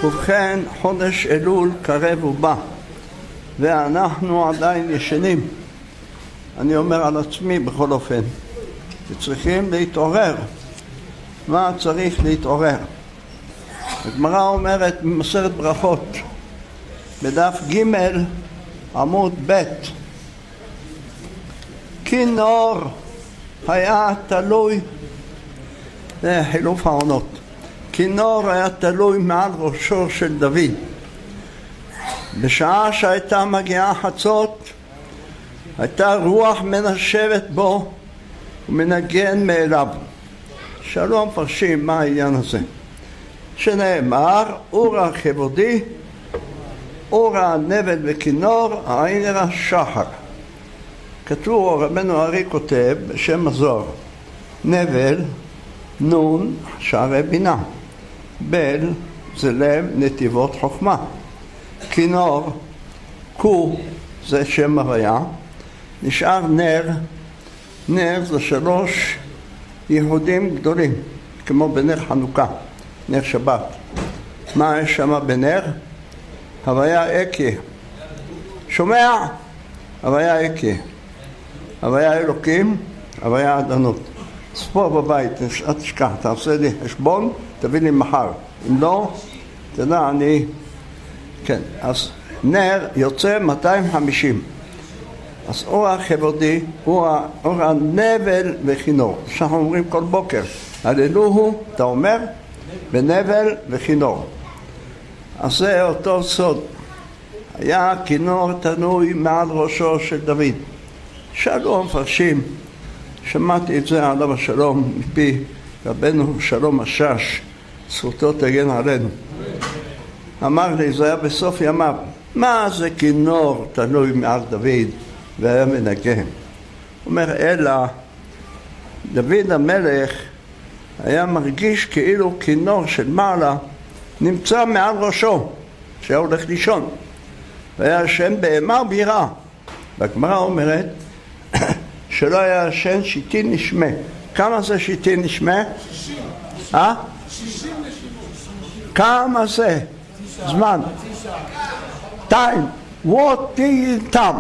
ובכן, חודש אלול קרב ובא, ואנחנו עדיין ישנים. אני אומר על עצמי בכל אופן, וצריכים להתעורר. מה צריך להתעורר? הגמרא אומרת במסכת ברכות, בדף ג' עמוד ב', כינור היה תלוי, זה חילוף העונות, כינור היה תלוי מעל ראשו של דוד. בשעה שהייתה מגיעה חצות, הייתה רוח מנשבת בו ומנגן מאליו. שאלו המפרשים מה העניין הזה, שנאמר אורה כבודי, אורה נבל וכינור, העין נראה שחר. כתוב, רבנו ארי כותב בשם הזוהר, נבל נון שערי בינה, בל זה לב נתיבות חוכמה, כינור קו זה שם הוויה, נשאר נר. נר זה 3 ייחודים גדולים, כמו בנר חנוכה, נר שבת. מה יש שם בנר? הוויה אקי. שומע? הוויה אקי. הוויה אלוקים, הוויה אדנות. אז פה בבית, אל תשכח, תעשה לי חשבון, תביא לי מחר. אם לא, תדע, כן, אז נר יוצא 250. אז אור הכבודי הוא אור הנבל וכינור. שאנחנו אומרים כל בוקר, הללוהו, אתה אומר, בנבל וכינור. אז זה אותו סוד. היה כינור תנוי מעל ראשו של דוד. שאלו המפרשים, שמעתי את זה עליו השלום מפי רבנו שלום השש, זכותו תגן עלינו. אמר לי, זה היה בסוף ימיו, מה זה כינור תלוי מעל דוד והיה מנגן? הוא אומר, אלא דוד המלך היה מרגיש כאילו כינור של מעלה נמצא מעל ראשו שהיה הולך לישון, והיה השם בהמה וביראה. והגמרא אומרת שלא היה השם שיטין נשמה. כמה זה שיטין נשמה? 60. 60 נשימות. כמה זה? זמן. time. what is time?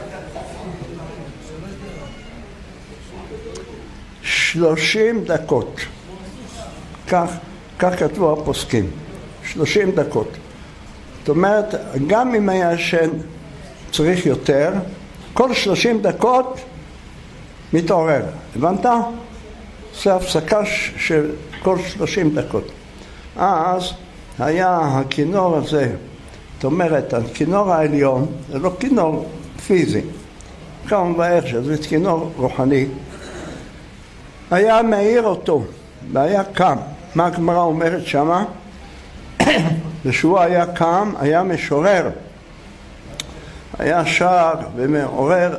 30 דקות. כך כתבו הפוסקים. 30 דקות. זאת אומרת, גם אם היה השם צריך יותר, כל 30 דקות מתעורר. הבנת? זה הפסקה של כל 30 דקות. אז היה הכינור הזה, זאת אומרת, הכינור העליון, זה לא כינור פיזי, כמה בערך שזה כינור רוחני, היה מאיר אותו, והיה קם. מה הגמרא אומרת שמה? ושהוא היה קם, היה משורר, היה שר ומעורר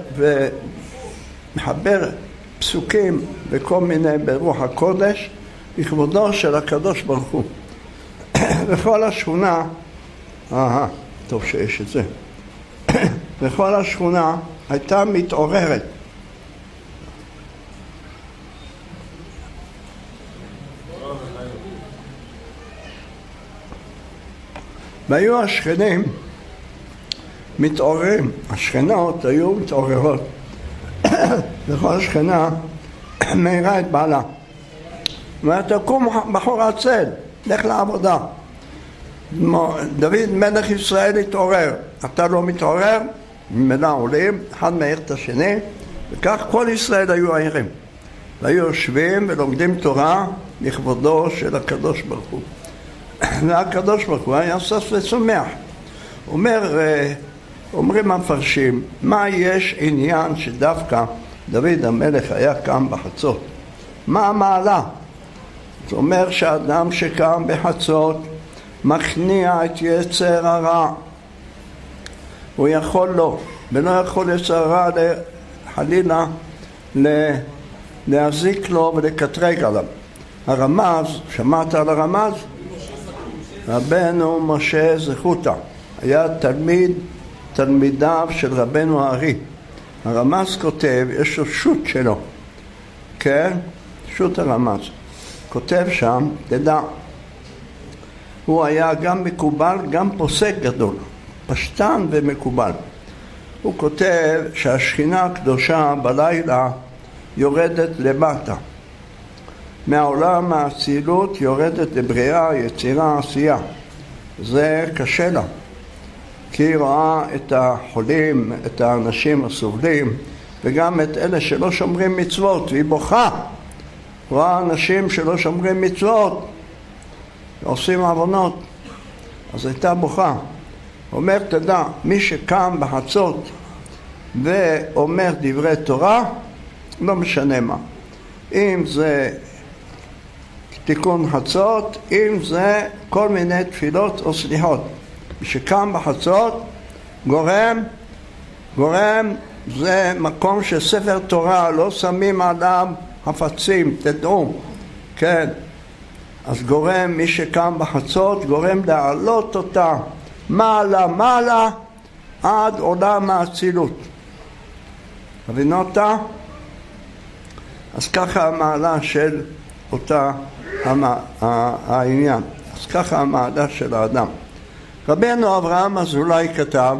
ומחבר פסוקים וכל מיני ברוח הקודש לכבודו של הקדוש ברוך הוא. וכל השכונה, טוב שיש את זה, וכל השכונה הייתה מתעוררת. והיו השכנים מתעוררים, השכנות היו מתעוררות, וכל השכנה מהירה את בעלה. ותקום בחור עצל, לך לעבודה. דוד מלך ישראל התעורר, אתה לא מתעורר, ממילא עולים, אחד מהיר את השני, וכך כל ישראל היו ערים. והיו יושבים ולומדים תורה לכבודו של הקדוש ברוך הוא. והקדוש ברוך הוא היה שש ושמח. אומרים המפרשים, מה יש עניין שדווקא דוד המלך היה קם בחצות? מה המעלה? זאת אומרת שהאדם שקם בחצות מכניע את יצר הרע. הוא יכול לו, ולא יכול יצר הרע חלילה להזיק לו ולקטרג עליו. הרמז, שמעת על הרמז? רבנו משה זכותא, היה תלמידיו של רבנו הארי. הרמז כותב, יש לו שוט שלו, כן? שוט הרמז. כותב שם, תדע, הוא היה גם מקובל, גם פוסק גדול, פשטן ומקובל. הוא כותב שהשכינה הקדושה בלילה יורדת למטה. מהעולם האצילות יורדת לבריאה, יצירה, עשייה. זה קשה לה, כי היא רואה את החולים, את האנשים הסובלים, וגם את אלה שלא שומרים מצוות, והיא בוכה. רואה אנשים שלא שומרים מצוות, עושים עוונות, אז הייתה בוכה. אומר, תדע, מי שקם בחצות ואומר דברי תורה, לא משנה מה. אם זה תיקון חצות, אם זה כל מיני תפילות או סליחות. מי שקם בחצות, גורם זה מקום של ספר תורה, לא שמים עליו חפצים, תדעו, כן. אז גורם, מי שקם בחצות, גורם להעלות אותה מעלה עד עולם האצילות. הבינותה? אז ככה המעלה של אותה העניין. אז ככה המעלה של האדם. רבנו אברהם אזולאי כתב,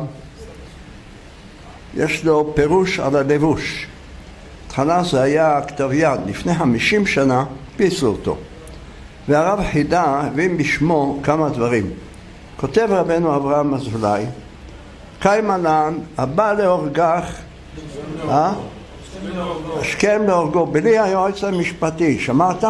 יש לו פירוש על הלבוש. התחלה זה היה כתב יד, לפני 50 שנה פיסו אותו. והרב חידה הביא בשמו כמה דברים. כותב רבנו אברהם אזולאי, קיימלן, הבא להורגך, השכם להורגו, בלי היועץ המשפטי, שמעת?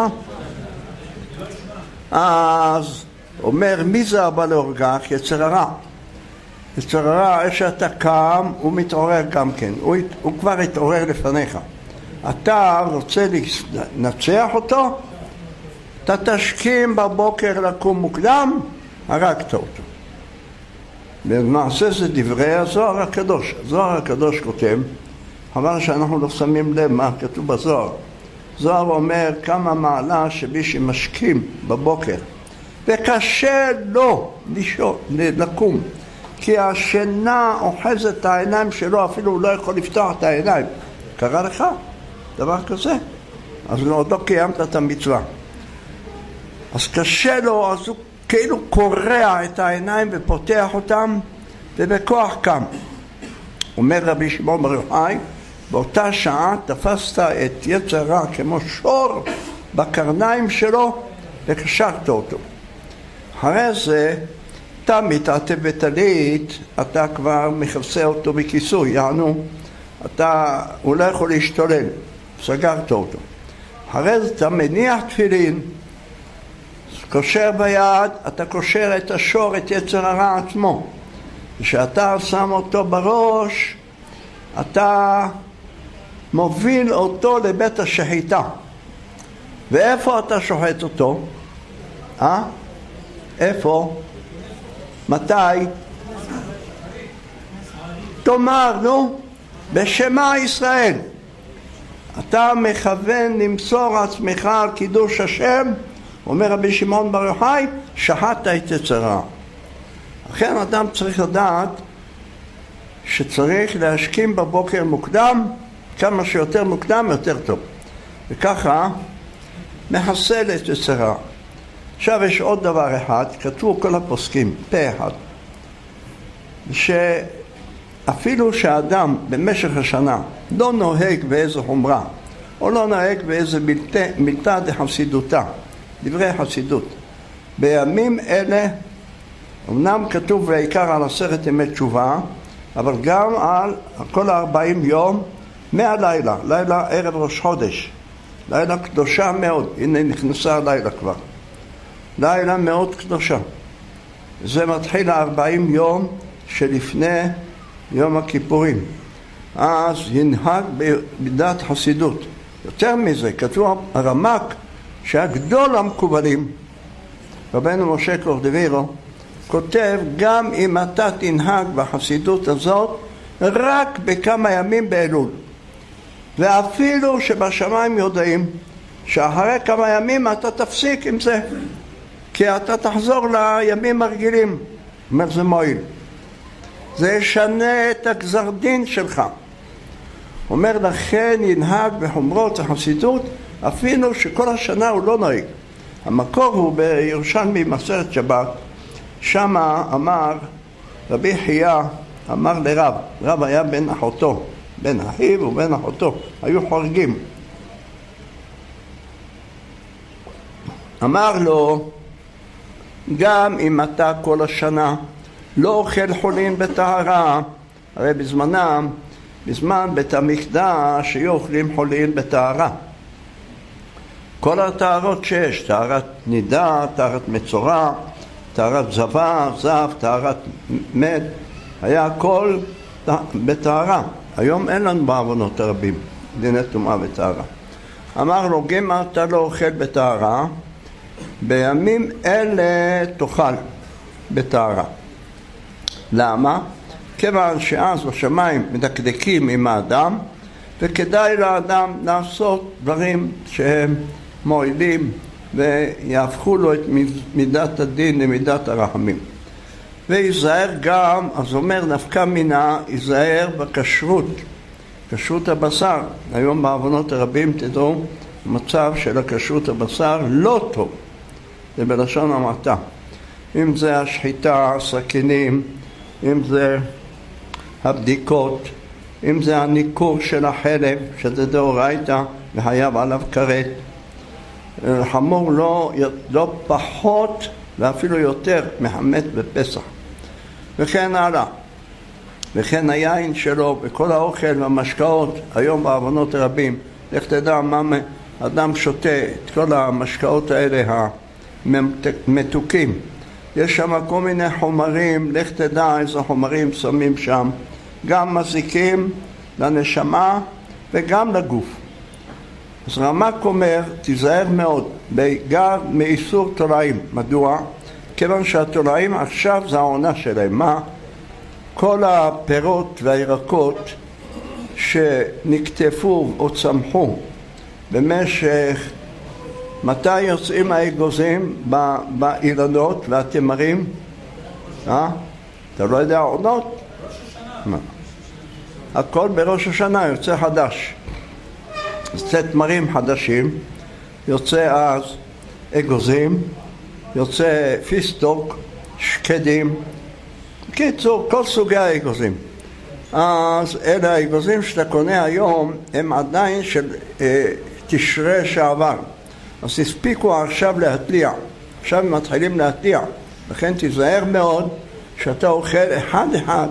אז אומר, מי זה הבא להורגך? יצר הרע. יצר הרע, איך שאתה קם, הוא מתעורר גם כן, הוא כבר התעורר לפניך. אתה רוצה לנצח אותו? אתה תשכים בבוקר לקום מוקדם, הרגת אותו. למעשה זה דברי הזוהר הקדוש. הזוהר הקדוש כותב, חבל שאנחנו לא שמים לב מה כתוב בזוהר. זוהר אומר כמה מעלה שמי שמשכים בבוקר וקשה לו לקום, כי השינה אוחזת את העיניים שלו, אפילו הוא לא יכול לפתוח את העיניים. קרה לך דבר כזה? אז עוד לא קיימת את המצווה. אז קשה לו, אז הוא כאילו קורע את העיניים ופותח אותם, ובכוח קם. אומר רבי שמעון בר יוחאי, באותה שעה תפסת את יצר רע כמו שור בקרניים שלו וקשרת אותו. אחרי זה אתה מתעטף בטלית, אתה כבר מכסה אותו בכיסוי, יענו, הוא לא יכול להשתולל, סגרת אותו. אחרי זה אתה מניח תפילין, קושר ביד, אתה קושר את השור, את יצר הרע עצמו. כשאתה שם אותו בראש, אתה מוביל אותו לבית השחיטה. ואיפה אתה שוחט אותו? איפה? מתי? תאמר, בשמע ישראל. אתה מכוון למסור עצמך על קידוש השם, אומר רבי שמעון בר יוחאי, שחטת את יצר הרע. לכן אדם צריך לדעת שצריך להשכים בבוקר מוקדם, כמה שיותר מוקדם יותר טוב. וככה מחסל את יצר הרע. עכשיו יש עוד דבר אחד, כתבו כל הפוסקים, פה אחד, שאפילו שהאדם במשך השנה לא נוהג באיזו חומרה, או לא נוהג באיזה מילתא דחסידותא, דברי חסידות, בימים אלה, אמנם כתוב בעיקר על 10 ימי תשובה, אבל גם על כל 40 יום מהלילה, לילה ערב ראש חודש, לילה קדושה מאוד, הנה נכנסה הלילה כבר, לילה מאוד קדושה. זה מתחיל 40 יום שלפני יום הכיפורים. אז ינהג בדת חסידות. יותר מזה, כתוב הרמק שהגדול המקובלים, רבנו משה קורדווירו, כותב גם אם אתה תנהג בחסידות הזאת רק בכמה ימים באלול, ואפילו שבשמיים יודעים שאחרי כמה ימים אתה תפסיק עם זה, כי אתה תחזור לימים הרגילים. אומר זה מועיל, זה ישנה את הגזר דין שלך. אומר לכן ינהג בחומרות החסידות אפילו שכל השנה הוא לא נוהג, המקור הוא בירושלמי מסרת שבת, שמה אמר רבי חייא, אמר לרב, רב היה בן אחותו, בן אחיו ובן אחותו, היו חורגים. אמר לו, גם אם אתה כל השנה לא אוכל חולין בטהרה, הרי בזמן בית המקדש היו אוכלים חולין בטהרה. כל הטהרות שיש, טהרת נידה, טהרת מצורע, טהרת זב, טהרת מת, היה הכל בטהרה. היום אין לנו בעוונות הרבים, דיני טומאה וטהרה. אמר לו, גם אתה לא אוכל בטהרה, בימים אלה תאכל בטהרה. למה? כיוון שאז בשמיים מדקדקים עם האדם, וכדאי לאדם לעשות דברים שהם מועילים ויהפכו לו את מידת הדין למידת הרחמים. ויזהר גם, אז אומר נפקא מינה, יזהר בכשרות, כשרות הבשר. היום בעוונות הרבים תדעו, המצב של הכשרות הבשר לא טוב, זה בלשון המעטה. אם זה השחיטה, הסכינים, אם זה הבדיקות, אם זה הניקור של החלב, שזה דאורייתא וחייב עליו כרת. חמור לא פחות ואפילו יותר מהמת בפסח. וכן הלאה. וכן היין שלו וכל האוכל והמשקאות, היום בעוונות רבים, איך תדע מה אדם שותה את כל המשקאות האלה המתוקים. יש שם כל מיני חומרים, לך תדע איזה חומרים שמים שם, גם מזיקים לנשמה וגם לגוף. אז רמ"ק אומר, תיזהר מאוד, בעיקר מאיסור תולעים. מדוע? כיוון שהתולעים עכשיו זה העונה שלהם. מה? כל הפירות והירקות שנקטפו או צמחו במשך, מתי יוצאים האגוזים באילנות והתמרים? אתה לא יודע עונות? מה? הכל בראש השנה יוצא חדש. יוצא תמרים חדשים, יוצא אז אגוזים, יוצא פיסטוק, שקדים, קיצור, כל סוגי האגוזים. אז אלה האגוזים שאתה קונה היום הם עדיין של תשרי שעבר. אז הספיקו עכשיו להתליע, עכשיו הם מתחילים להתליע. לכן תיזהר מאוד שאתה אוכל אחד אחד.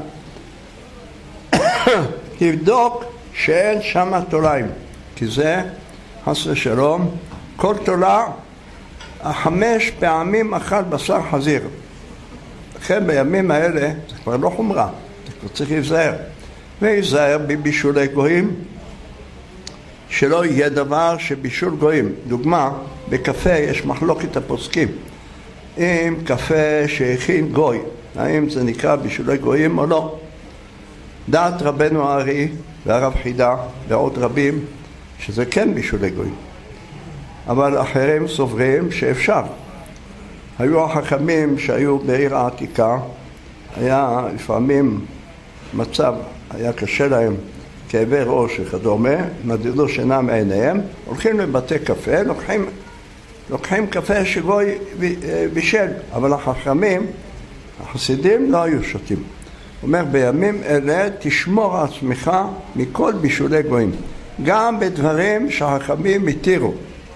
תבדוק שאין שם תולעים, כי זה חס ושלום, כל תולע 5 פעמים אכל בשר חזיר. לכן בימים האלה זה כבר לא חומרה, זה כבר צריך להיזהר. ויזהר בבישולי גויים, שלא יהיה דבר שבישול גויים. דוגמה, בקפה יש מחלוקת הפוסקים. אם קפה שהכין גוי, האם זה נקרא בישולי גויים או לא? דעת רבנו הארי והרב חידה ועוד רבים שזה כן בישולי גויים. אבל אחרים סוברים שאפשר. היו החכמים שהיו בעיר העתיקה, היה לפעמים מצב, היה קשה להם, כאבי ראש וכדומה, נדידו שינה מעיניהם, הולכים לבתי קפה, לוקחים קפה שגוי בישל, אבל החכמים, החסידים לא היו שותים. אומר, בימים אלה תשמור עצמך מכל בישולי גויים, גם בדברים שהחכמים התירו.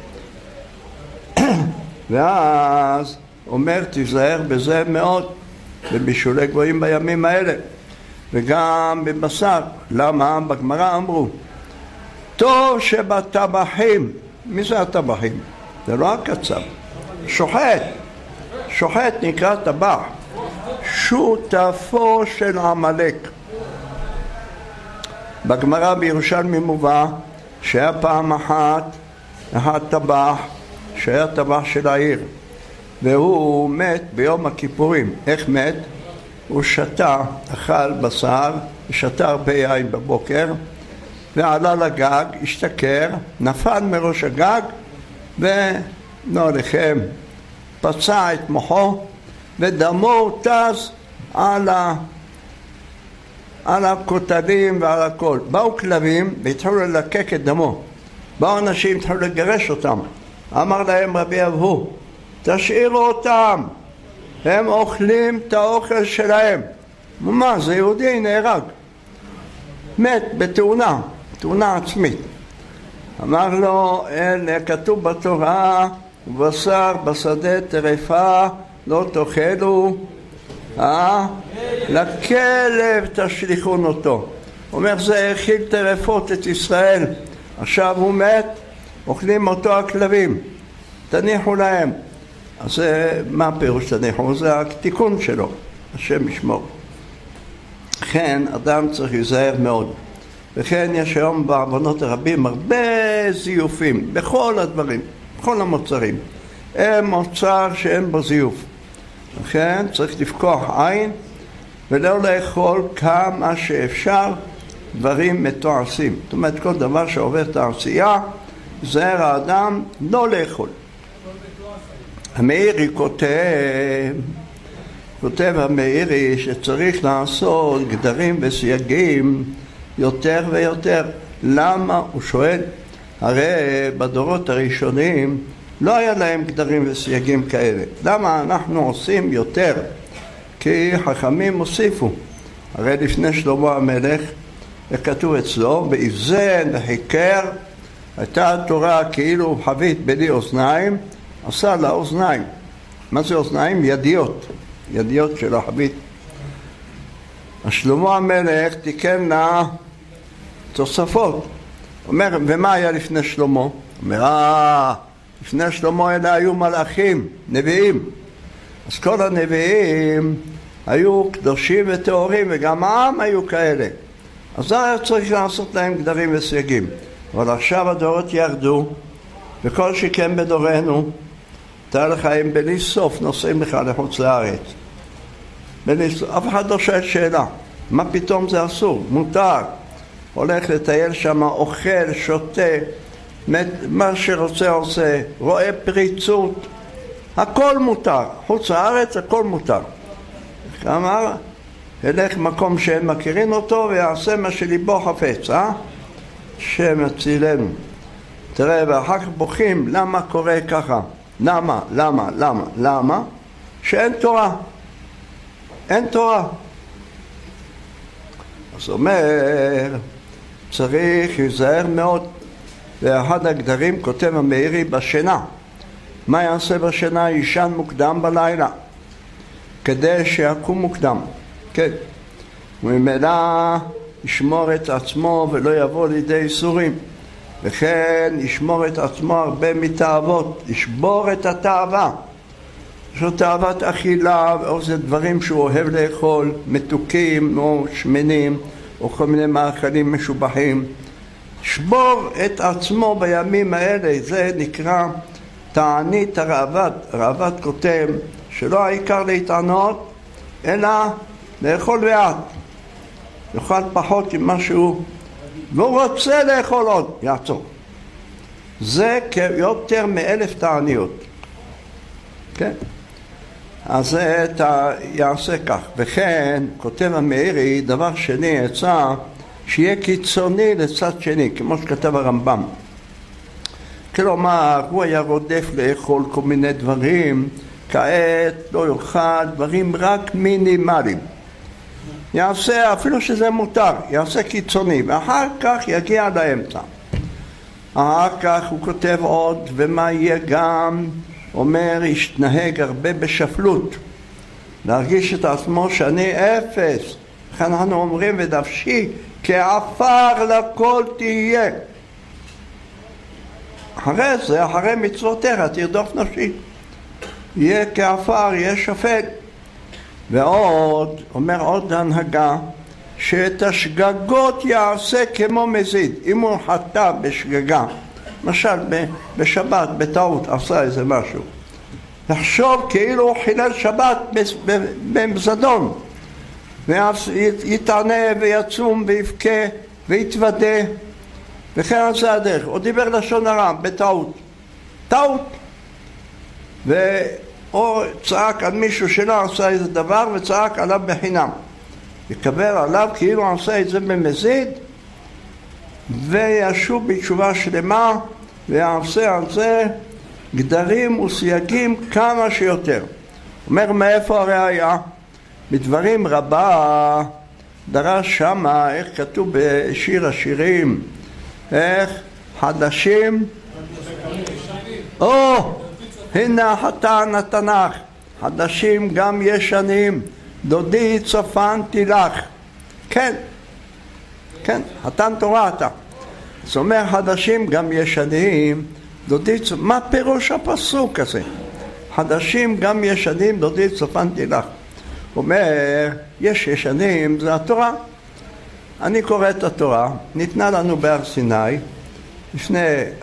ואז אומר, תיזהר בזה מאוד, בבישולי גויים בימים האלה. וגם בבשר. למה? בגמרא אמרו, טוב שבטבחים. מי זה הטבחים? זה לא הקצב. שוחט נקרא טבח. שותפו של עמלק. בגמרא בירושלמי מובא שהיה פעם אחת טבח, שהיה טבח של העיר, והוא מת ביום הכיפורים. איך מת? הוא שתה, אכל בשר, שתה הרבה יין בבוקר, ועלה לגג, השתכר, נפל מראש הגג, ונוע לכם, פצע את מוחו, ודמו טז על הכותלים ועל הכל. באו כלבים והתחילו ללקק את דמו. באו אנשים, התחילו לגרש אותם. אמר להם רבי אבהו, תשאירו אותם, הם אוכלים את האוכל שלהם. מה, זה יהודי נהרג, מת בתאונה, תאונה עצמית. אמר לו, כתוב בתורה, ובשר בשדה טרפה לא תאכלו, לכלב תשליכון אותו. אומר, זה האכיל טרפות את ישראל, עכשיו הוא מת, אוכלים אותו הכלבים, תניחו להם. אז מה הפירוש תניחו? זה התיקון שלו, השם ישמור. לכן אדם צריך להיזהר מאוד. וכן יש היום בעוונות הרבים הרבה זיופים בכל הדברים, בכל המוצרים. הם מוצר שאין בו זיוף. לכן צריך לפקוח עין ולא לאכול כמה שאפשר דברים מתועשים. זאת אומרת, כל דבר שעובר תעשייה, זהר האדם לא לאכול. המאירי כותב המאירי שצריך לעשות גדרים וסייגים יותר ויותר. למה? הוא שואל. הרי בדורות הראשונים לא היה להם גדרים וסייגים כאלה. למה אנחנו עושים יותר? כי חכמים הוסיפו. הרי לפני שלמה המלך, כתוב אצלו, באבזן וחיקר, הייתה התורה כאילו חבית בלי אוזניים, עשה לה אוזניים. מה זה אוזניים? ידיות. ידיות של החבית. שלמה המלך תיקן לה תוספות. אומר, ומה היה לפני שלמה? אומר, לפני שלמה אלה היו מלאכים, נביאים. אז כל הנביאים היו קדושים וטהורים, וגם העם היו כאלה. אז היה צריך לעשות להם גדרים וסייגים. אבל עכשיו הדורות ירדו, וכל שכן בדורנו, תאר לך, הם בלי סוף נוסעים לך לחוץ לארץ. אף אחד לא שואל שאלה. מה פתאום זה אסור? מותר. הולך לטייל שם, אוכל, שותה, מה שרוצה עושה, רואה פריצות, הכל מותר. חוץ לארץ הכל מותר. אמר, הלך מקום שהם מכירים אותו ויעשה מה שליבו חפץ, שם הצילנו. תראה, ואחר כך בוכים, למה קורה ככה? למה? שאין תורה. אין תורה. אז אומר, צריך להיזהר מאוד. ואחד הגדרים כותב המאירי בשינה. מה יעשה בשינה? יישן מוקדם בלילה, כדי שיקום מוקדם. כן. וממילא ישמור את עצמו ולא יבוא לידי איסורים. וכן ישמור את עצמו הרבה מתאוות. ישבור את התאווה. יש לו תאוות אכילה, או זה דברים שהוא אוהב לאכול, מתוקים או שמנים, או כל מיני מאכלים משובחים. שבור את עצמו בימים האלה, זה נקרא תענית הרעב"ד. הרעב"ד כותב שלא העיקר להתענות, אלא לאכול מעט. יאכל פחות עם משהו, והוא רוצה לאכול עוד, יעצור. זה יותר מ1,000 תעניות. כן? אז אתה יעשה כך. וכן, כותב המאירי, דבר שני יצא, שיהיה קיצוני לצד שני, כמו שכתב הרמב"ם. כלומר, הוא היה רודף לאכול כל מיני דברים, כעת לא יאכל דברים רק מינימליים. יעשה, אפילו שזה מותר, יעשה קיצוני, ואחר כך יגיע לאמצע. אחר כך הוא כותב עוד, ומה יהיה גם, אומר, ישתנהג הרבה בשפלות, להרגיש את עצמו שאני אפס. לכן אנחנו אומרים, ודפשי כעפר לכל תהיה. אחרי זה, אחרי מצוותיך, תרדוף נפשי. יהיה כעפר, יהיה שפל. ועוד, אומר עוד הנהגה, שאת השגגות יעשה כמו מזיד. אם הוא חטא בשגגה, למשל בשבת, בטעות, עשה איזה משהו, לחשוב כאילו הוא חילל שבת במזדון, ויתענה ויצום ויבכה ויתוודה, וכן על זה הדרך. הוא דיבר לשון הרע בטעות, טעות, או צעק על מישהו שלא עשה איזה דבר וצעק עליו בחינם, יקבל עליו כאילו עשה את זה במזיד, וישוב בתשובה שלמה ויעשה על זה גדרים וסייגים כמה שיותר. אומר מאיפה הראיה? בדברים רבה דרש שמה, איך כתוב בשיר השירים, איך חדשים, הנה החתן התנ"ך, חדשים גם ישנים, דודי צפנתי לך. כן, חתן תורה אתה. זאת אומרת חדשים גם ישנים, דודי צפנתי, מה פירוש הפסוק הזה? חדשים גם ישנים, דודי צפנתי לך. אומר, יש ישנים, זה התורה. אני קורא את התורה, ניתנה לנו בהר סיני, לפני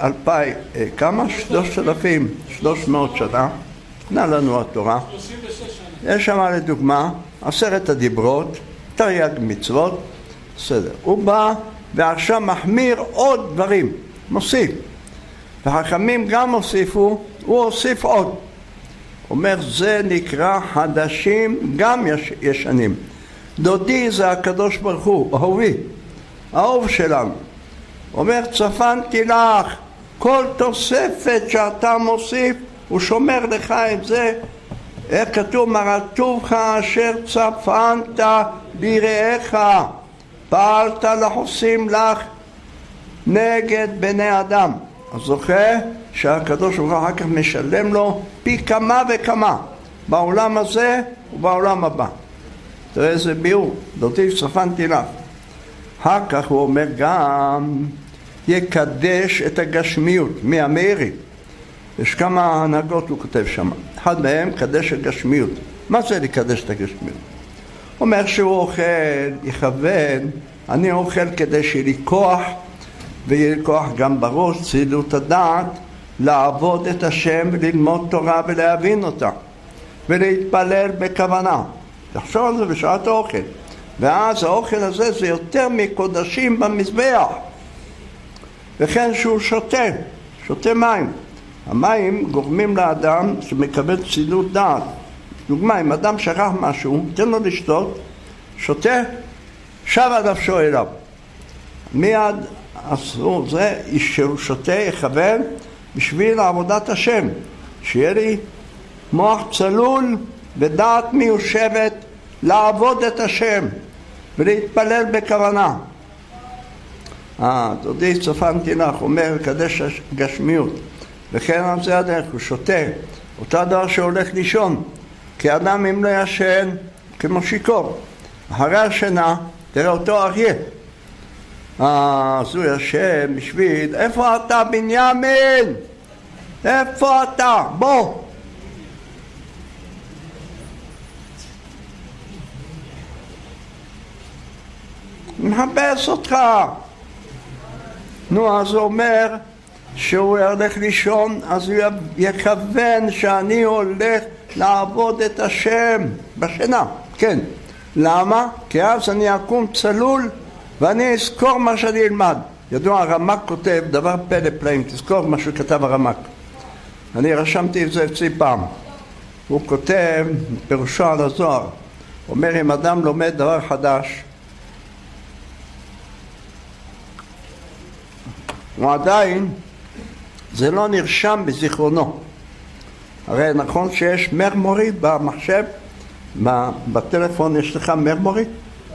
3,300 שנה, ניתנה לנו התורה. 36 שנה. יש שם לדוגמה, 10 הדיברות, תרי"ג מצוות, בסדר. הוא בא ועכשיו מחמיר עוד דברים, מוסיף. והחכמים גם הוסיפו, הוא הוסיף עוד. אומר, זה נקרא חדשים גם ישנים. דודי זה הקדוש ברוך הוא, אהובי, האהוב שלנו. אומר, צפנתי לך, כל תוספת שאתה מוסיף, הוא שומר לך את זה. איך כתוב, מרתוך אשר צפנת ביראיך, פעלת לחוסים לך נגד בני אדם. אז זוכה שהקדוש ברוך הוא אחר כך משלם לו פי כמה וכמה, בעולם הזה ובעולם הבא. תראה איזה ביאור, דודי צפנתי לך. אחר כך הוא אומר גם, יקדש את הגשמיות, מהמאירי. יש כמה הנהגות הוא כותב שם. אחד מהם, קדש הגשמיות. מה זה לקדש את הגשמיות? אומר שהוא אוכל, יכוון, אני אוכל כדי שיהיה לי כוח, ויהיה לי כוח גם בראש, צלילות הדעת, לעבוד את השם וללמוד תורה ולהבין אותה, ולהתפלל בכוונה. תחשוב על זה בשעת האוכל. ואז האוכל הזה זה יותר מקודשים במזבח. וכן שהוא שותה מים. המים גורמים לאדם שמקבל צלילות דעת. דוגמה, אם אדם שכח משהו, תן לו לשתות, שותה, שב נפשו אליו. מיד אסור זה שהוא שותה, יכוון בשביל עבודת השם, שיהיה לי מוח צלול ודעת מיושבת לעבוד את השם ולהתפלל בכוונה. דודי צפנתי לך, אומר קדש גשמיות, וכן על זה הדרך, הוא שותה, אותו דבר שהולך לישון, כי אדם אם לא ישן כמו שיקור, אחרי השינה תראה אותו אריה, אז הוא ישן בשביל, איפה אתה בנימין? איפה אתה? בוא. מחפש אותך. נו, אז הוא אומר שהוא ילך לישון, אז הוא יכוון שאני הולך לעבוד את השם בשינה. כן. למה? כי אז אני אקום צלול ואני אזכור מה שאני אלמד. ידוע, הרמ"ק כותב דבר פלא פלאים, תזכור מה שכתב הרמ"ק. אני רשמתי את זה אצלי פעם. הוא כותב פירושו על הזוהר. אומר, אם אדם לומד דבר חדש, הוא עדיין, זה לא נרשם בזיכרונו. הרי נכון שיש מרמורי במחשב, בטלפון יש לך מרמורי?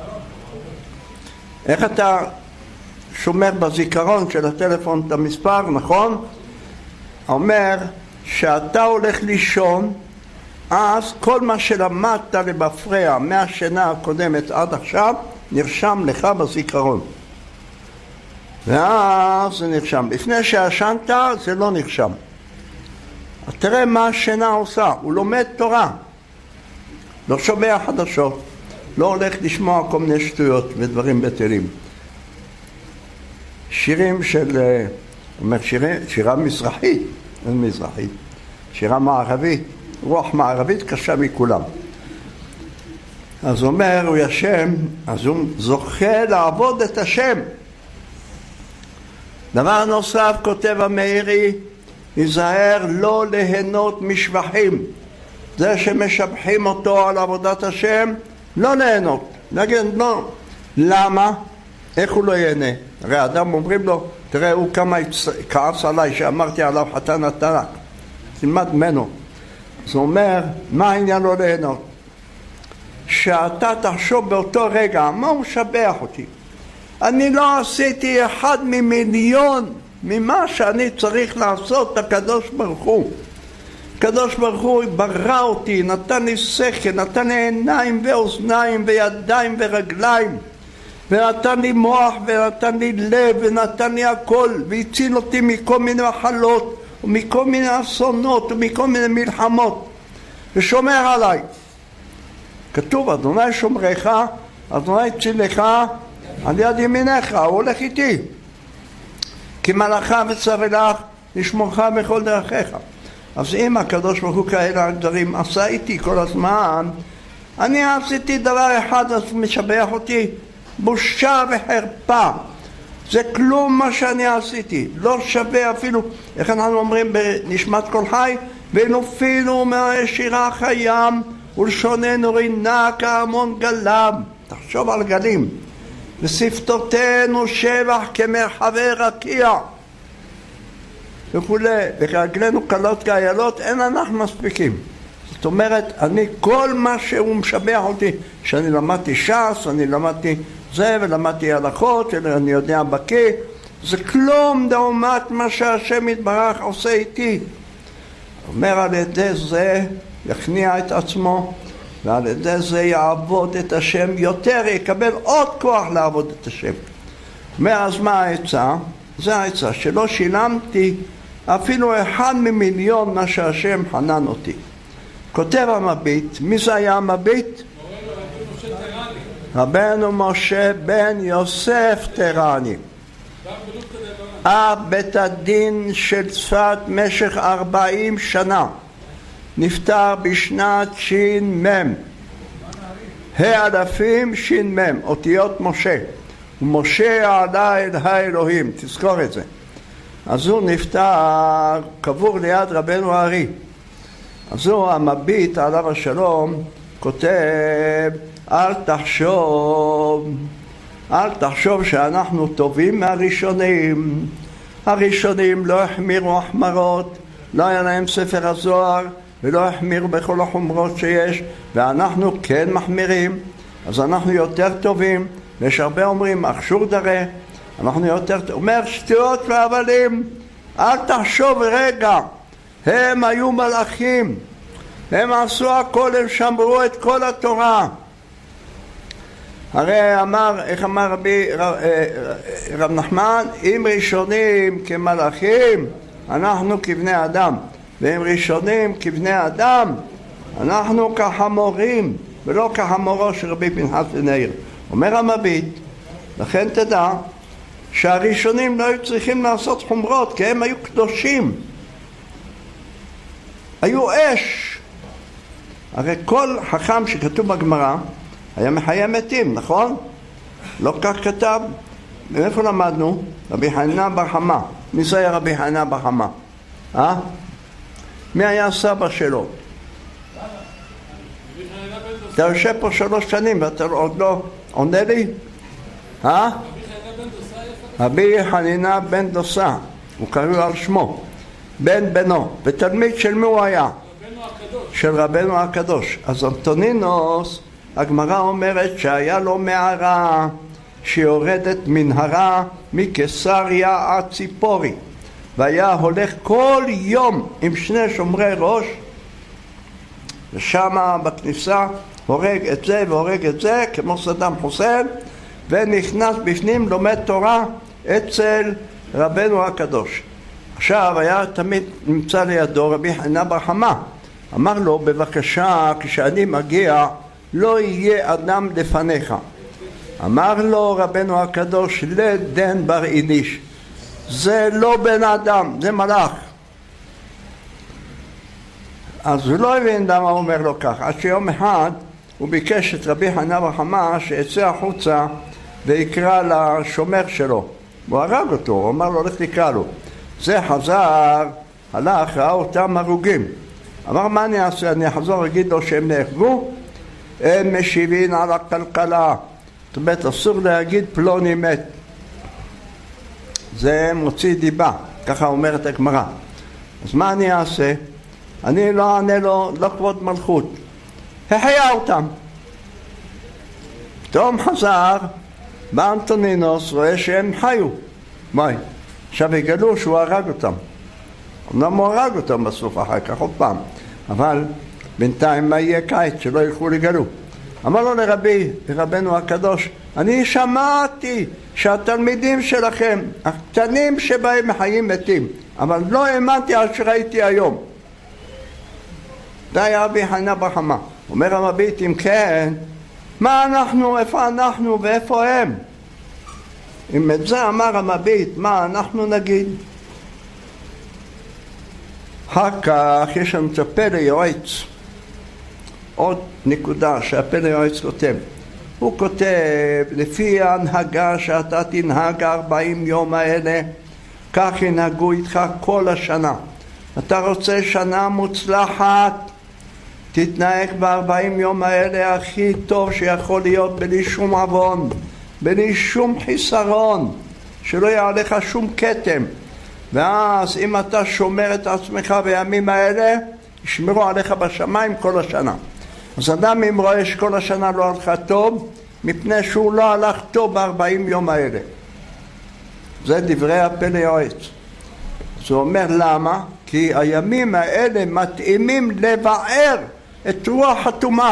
איך אתה שומר בזיכרון של הטלפון את המספר, נכון? אומר שאתה הולך לישון, אז כל מה שלמדת לבפרע מהשינה הקודמת עד עכשיו, נרשם לך בזיכרון. ואז זה נרשם. לפני שהשנת זה לא נרשם. אז תראה מה השינה עושה. הוא לומד תורה. לא שומע חדשות. לא הולך לשמוע כל מיני שטויות ודברים בטלים. שירים של, אומר שירה מזרחית, אין מזרחית, שירה מערבית, רוח מערבית קשה מכולם. אז אומר, הוא ישם, אז הוא זוכה לעבוד את השם. דבר נוסף כותב המאירי, ייזהר לא ליהנות משבחים. זה שמשבחים אותו על עבודת השם, לא ליהנות. נגיד לא. למה? איך הוא לא ייהנה? הרי אדם אומרים לו, תראה הוא כמה כעס עליי שאמרתי עליו חתן התנ"ך. תלמד ממנו. אז הוא אומר, מה העניין לא ליהנות? שאתה תחשוב באותו רגע, מה הוא משבח אותי? אני לא עשיתי 1 ממיליון ממה שאני צריך לעשות לקדוש ברוך הוא. הקדוש ברוך הוא ברא אותי, נתן לי שכל, נתן לי עיניים ואוזניים וידיים ורגליים, ונתן לי מוח ונתן לי לב ונתן לי הכל, והציל אותי מכל מיני מחלות ומכל מיני אסונות ומכל מיני מלחמות, ושומר עליי. כתוב, אדוני שומרך, אדוני צילך על יד ימינך, הוא הולך איתי. כי מלאכה וצווה לך לשמורך בכל דרכיך. אז אם הקדוש ברוך הוא כאלה דברים עשה איתי כל הזמן, אני עשיתי דבר אחד, אז הוא משבח אותי, בושה וחרפה. זה כלום מה שאני עשיתי, לא שווה אפילו, איך אנחנו אומרים בנשמת כל חי, ונופילו מהשירה הים ולשוננו רינה כהמון גלם. תחשוב על גלים. ושפתותינו שבח כמרחבי רקיע וכו', ורגלינו קלות כאיילות, אין אנחנו מספיקים. זאת אומרת, אני כל מה שהוא משבח אותי, שאני למדתי ש"ס, אני למדתי זה ולמדתי הלכות, אני יודע בקיא, זה כלום לעומת מה שהשם יתברך עושה איתי. אומר, על ידי זה יכניע את עצמו, ועל ידי זה יעבוד את השם יותר, יקבל עוד כוח לעבוד את השם. אז מה העצה? זה העצה, שלא שילמתי אפילו 1 ממיליון מה שהשם חנן אותי. כותב המביט, מי זה היה המביט? רבנו משה בן יוסף טרני. בית הדין של צפת משך 40 שנה. נפטר בשנת ש"מ. האלפים ש"מ, אותיות משה. ומשה עלה אל האלוהים, תזכור את זה. אז הוא נפטר, קבור ליד רבנו הארי. אז הוא המביט עליו השלום כותב, אל תחשוב שאנחנו טובים מהראשונים. הראשונים לא החמירו החמרות, לא היה להם ספר הזוהר ולא החמירו בכל החומרות שיש, ואנחנו כן מחמירים, אז אנחנו יותר טובים. ויש הרבה אומרים אחשור דרה, אנחנו יותר טובים. אומר שטויות והבלים, אל תחשוב רגע, הם היו מלאכים, הם עשו הכל, הם שמרו את כל התורה. הרי אמר, איך אמר רב נחמן, אם ראשונים כמלאכים, אנחנו כבני אדם, ואם ראשונים כבני אדם, אנחנו כחמורים, ולא כחמורו של רבי פנחס בן יאיר. אומר המביט, לכן תדע שהראשונים לא היו צריכים לעשות חומרות, כי הם היו קדושים, היו אש. הרי כל חכם שכתוב בגמרא היה מחיה מתים, נכון? לא כך כתב. מאיפה למדנו? רבי חנינא בר חמא. מי זה היה רבי חנינא בר חמא? מי היה סבא שלו? אתה יושב פה 3 שנים ואתה עוד לא עונה לי? רבי חנינא בן דוסה, הוא קראו על שמו, בן בנו, ותלמיד של מי הוא היה? של רבנו הקדוש. אז אנטונינוס, הגמרא אומרת שהיה לו מערה שיורדת מנהרה מקיסריה עד ציפורי, והיה הולך כל יום עם 2 שומרי ראש, ושם בכניסה הורג את זה והורג את זה כמו סדאם חוסיין, ונכנס בפנים לומד תורה אצל רבנו הקדוש. עכשיו היה תמיד נמצא לידו רבי חנינא בר חמא, אמר לו, בבקשה, כשאני מגיע לא יהיה אדם לפניך. אמר לו רבנו הקדוש, לדן בר איניש, זה לא בן אדם, זה מלאך. אז הוא לא הבין למה הוא אומר לו כך, עד שיום אחד הוא ביקש את רבי חנינא בר חמא שיצא החוצה ויקרא לשומר שלו. הוא הרג אותו, הוא אמר לו, הולך לקרא לו. זה חזר, הלך, ראה אותם הרוגים. אמר, מה אני אעשה? אני אחזור, אגיד לו שהם נהרגו? הם משיבים על הכלכלה. זאת אומרת, אסור להגיד פלוני מת. זה מוציא דיבה, ככה אומרת הגמרא. אז מה אני אעשה? אני לא אענה לו, לא כבוד מלכות. החיה אותם. פתאום חזר, בא אנטונינוס, רואה שהם חיו. ביי. עכשיו יגלו שהוא הרג אותם. אמנם הוא הרג אותם בסוף אחר כך עוד פעם, אבל בינתיים מה יהיה קיץ שלא ילכו לגלו. אמר לו לרבנו הקדוש, אני שמעתי שהתלמידים שלכם, הקטנים שבהם חיים מתים, אבל לא האמנתי עד שראיתי היום. זה היה רבי חנינא בר חמא. אומר המביט, אם כן, מה אנחנו, איפה אנחנו ואיפה הם? אם את זה אמר המביט, מה אנחנו נגיד? אחר כך יש לנו את הפלא יועץ. עוד נקודה שהפלא יועץ כותב. הוא כותב, לפי ההנהגה שאתה תנהג 40 יום האלה, כך ינהגו איתך כל השנה. אתה רוצה שנה מוצלחת, תתנהג ב40 יום האלה הכי טוב שיכול להיות, בלי שום עוון, בלי שום חיסרון, שלא יהיה עליך שום כתם. ואז אם אתה שומר את עצמך בימים האלה, ישמרו עליך בשמיים כל השנה. אז אדם אם רואה שכל השנה לא הלכה טוב, מפני שהוא לא הלך טוב ב40 יום האלה. זה דברי הפלא יועץ. זה אומר למה? כי הימים האלה מתאימים לבער את רוח הטומאה.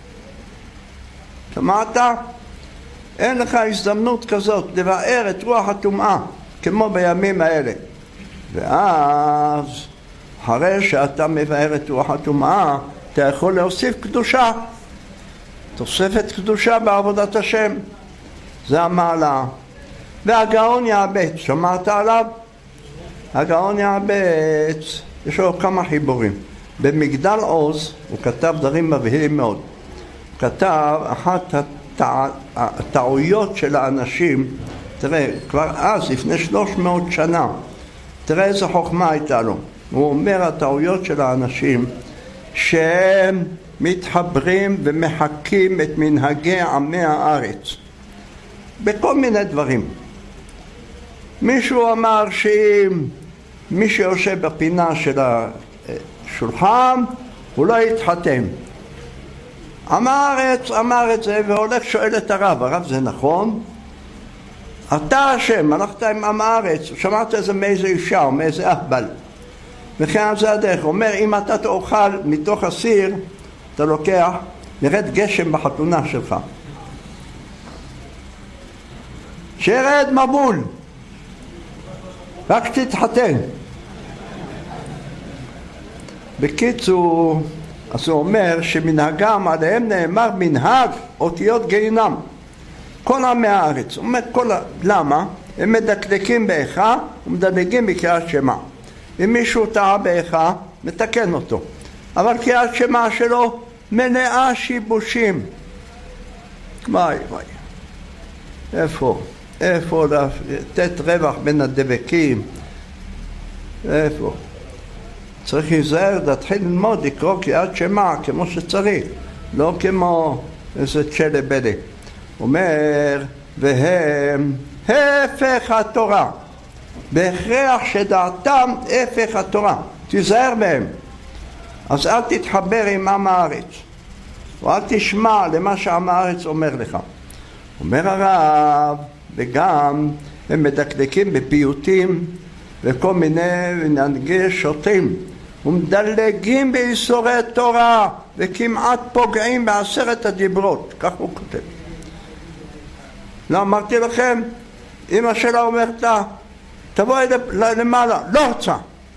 שמעת? אין לך הזדמנות כזאת לבער את רוח הטומאה כמו בימים האלה. ואז אחרי שאתה מבאר את רוח הטומאה, אתה יכול להוסיף קדושה, תוספת קדושה בעבודת השם. זה המעלה. והגאון יעבץ, שמעת עליו? הגאון יעבץ, יש לו כמה חיבורים. במגדל עוז הוא כתב דברים מבהילים מאוד. הוא כתב אחת הטעויות של האנשים, תראה, כבר אז, לפני 300 שנה, תראה איזה חוכמה הייתה לו. הוא אומר, הטעויות של האנשים, שהם מתחברים ומחקים את מנהגי עמי הארץ. בכל מיני דברים. מישהו אמר שאם מי שיושב בפינה של השולחן, הוא לא יתחתן. אמר את זה, והולך שואל את הרב, זה נכון? אתה אשם, הלכת עם עם הארץ, שמעת איזה מאיזה אישה או מאיזה אהבל. וכן זה הדרך, אומר, אם אתה תאכל מתוך הסיר, אתה לוקח, נרד גשם בחתונה שלך. שירד מבול, רק תתחתן. בקיצור, אז הוא אומר שמנהגם עליהם נאמר מנהג אותיות גיהינם. כל עמי הארץ, הוא אומר, למה? הם מדקדקים באיכה ומדלגים בקריאת שמע. אם מישהו טעה באיכה, מתקן אותו. אבל קריאת שמע שלו מלאה שיבושים. וואי. איפה לתת רווח בין הדבקים? איפה? צריך להיזהר, להתחיל ללמוד, לקרוא קריאת שמע כמו שצריך, לא כמו איזה צ'לה בלה. אומר, והם הפך התורה, בהכרח שדעתם הפך התורה, תיזהר בהם. אז אל תתחבר עם עם הארץ, ואל תשמע למה שעם הארץ אומר לך. אומר הרב, וגם הם מדקדקים בפיוטים וכל מיני מנהגי שוטים, ומדלגים באיסורי תורה וכמעט פוגעים ב10 הדיברות. כך הוא כותב. לא אמרתי לכם, אמא שלה אומרת לה, תבואי למעלה, לא רוצה.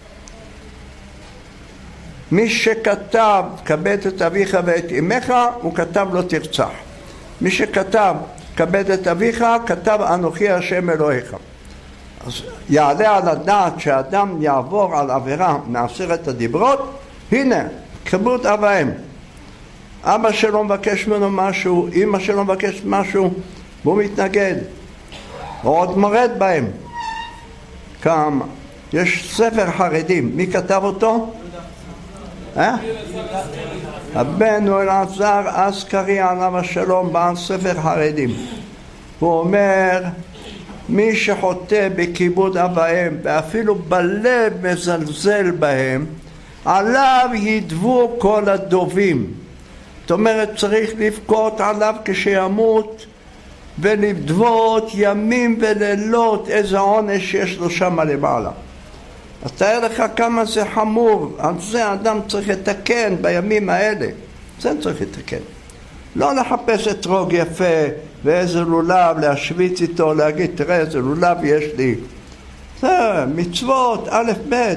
מי שכתב כבד את אביך ואת אמך, הוא כתב לא תרצח. מי שכתב כבד את אביך, כתב אנוכי השם אלוהיך. אז יעלה על הדעת שאדם יעבור על עבירה מ10 הדיברות, הנה, כבוד אב ואם. אבא שלו מבקש ממנו משהו, אמא שלו מבקש משהו, והוא מתנגד, הוא עוד מורד בהם. כמה? יש ספר חרדים, מי כתב אותו? הבן אלעזר אסקרי עליו השלום, בעל ספר חרדים. הוא אומר, מי שחוטא בכיבוד אב ואם ואפילו בלב מזלזל בהם, עליו ידבו כל הדובים. זאת אומרת, צריך לבכות עליו כשימות ולדבות ימים ולילות איזה עונש יש לו שם למעלה. אז תאר לך כמה זה חמור. על זה האדם צריך לתקן בימים האלה. זה צריך לתקן. לא לחפש אתרוג יפה ואיזה לולב להשוויץ איתו, להגיד תראה איזה לולב יש לי. זה מצוות א' ב'.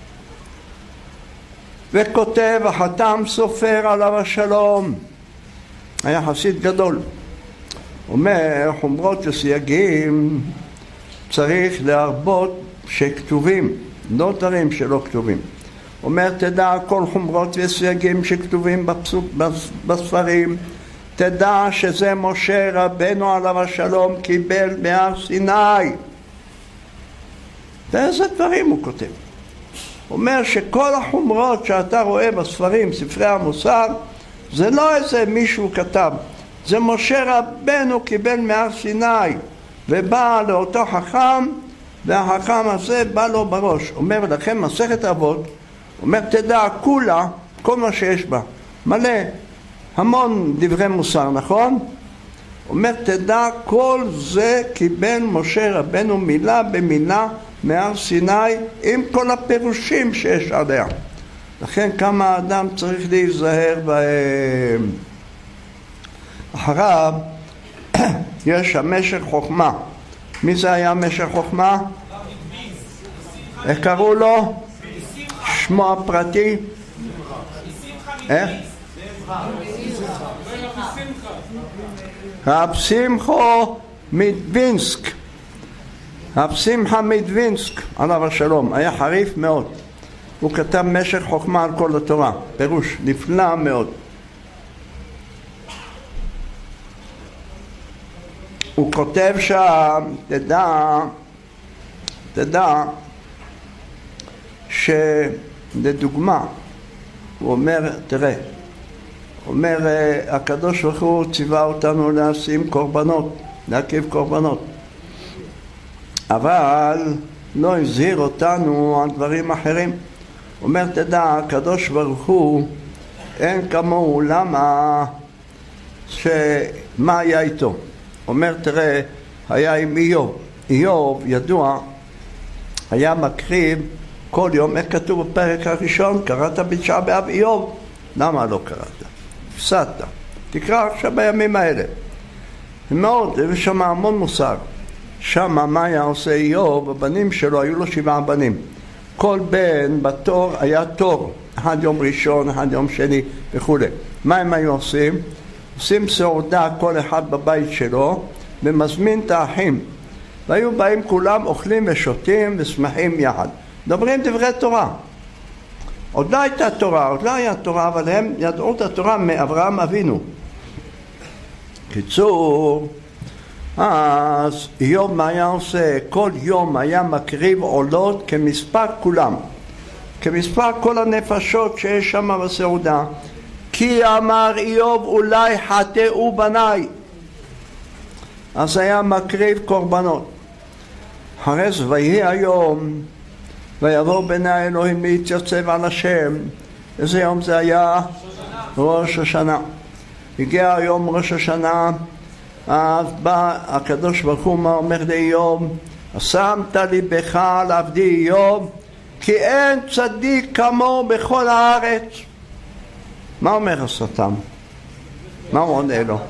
וכותב החתם סופר עליו השלום, היה חסיד גדול, אומר חומרות וסייגים צריך להרבות שכתובים, לא דברים שלא כתובים. אומר תדע כל חומרות וסייגים שכתובים בספרים, תדע שזה משה רבנו עליו השלום קיבל מהר סיני. ואיזה דברים הוא כותב. אומר שכל החומרות שאתה רואה בספרים, ספרי המוסר, זה לא איזה מישהו כתב, זה משה רבנו קיבל מהר סיני ובא לאותו חכם, והחכם הזה בא לו בראש. אומר לכם מסכת אבות, אומר תדע כולה, כל מה שיש בה מלא המון דברי מוסר, נכון? אומר תדע כל זה קיבל משה רבנו מילה במילה מהר סיני עם כל הפירושים שיש עליה. לכן כמה האדם צריך להיזהר בהם. אחריו יש המשך חוכמה. מי זה היה משך חוכמה? איך קראו לו? שמו הפרטי? איך? רב שמחו מדווינסק. רב שמחה מדווינסק עליו השלום היה חריף מאוד. הוא כתב משך חוכמה על כל התורה, פירוש נפלא מאוד. הוא כותב שם, תדע שלדוגמה, הוא אומר, תראה, אומר הקדוש ברוך הוא ציווה אותנו להשים קורבנות, להקריב קורבנות, אבל לא הזהיר אותנו על דברים אחרים. אומר תדע, הקדוש ברוך הוא אין כמוהו. למה? מה היה איתו? אומר תראה, היה עם איוב. איוב ידוע היה מקריב כל יום. איך כתוב בפרק הראשון? קראת בתשעה באב איוב? למה לא קראת? הפסדת. תקרא עכשיו בימים האלה. מאוד, יש שם המון מוסר. שם מה היה עושה איוב? הבנים שלו היו לו 7 בנים. כל בן בתור היה תור, אחד יום ראשון, אחד יום שני וכו'. מה הם היו עושים? עושים סעודה כל אחד בבית שלו ומזמין את האחים, והיו באים כולם אוכלים ושותים ושמחים יחד, מדברים דברי תורה. עוד לא הייתה תורה, עוד לא היה תורה, אבל הם ידעו את התורה מאברהם אבינו. קיצור, אז איוב מה היה עושה? כל יום היה מקריב עולות כמספר כולם, כמספר כל הנפשות שיש שם בסעודה. כי אמר איוב אולי חטאו בניי, אז היה מקריב קורבנות. אחרי זה ויהי היום ויבוא בני האלוהים להתייצב על השם. איזה יום זה היה? ראש השנה. הגיע היום ראש השנה, אז בא הקדוש ברוך הוא אומר לאיוב, שמת ליבך על עבדי איוב כי אין צדיק כמוהו בכל הארץ. מה אומר השטן? מה הוא עונה לו?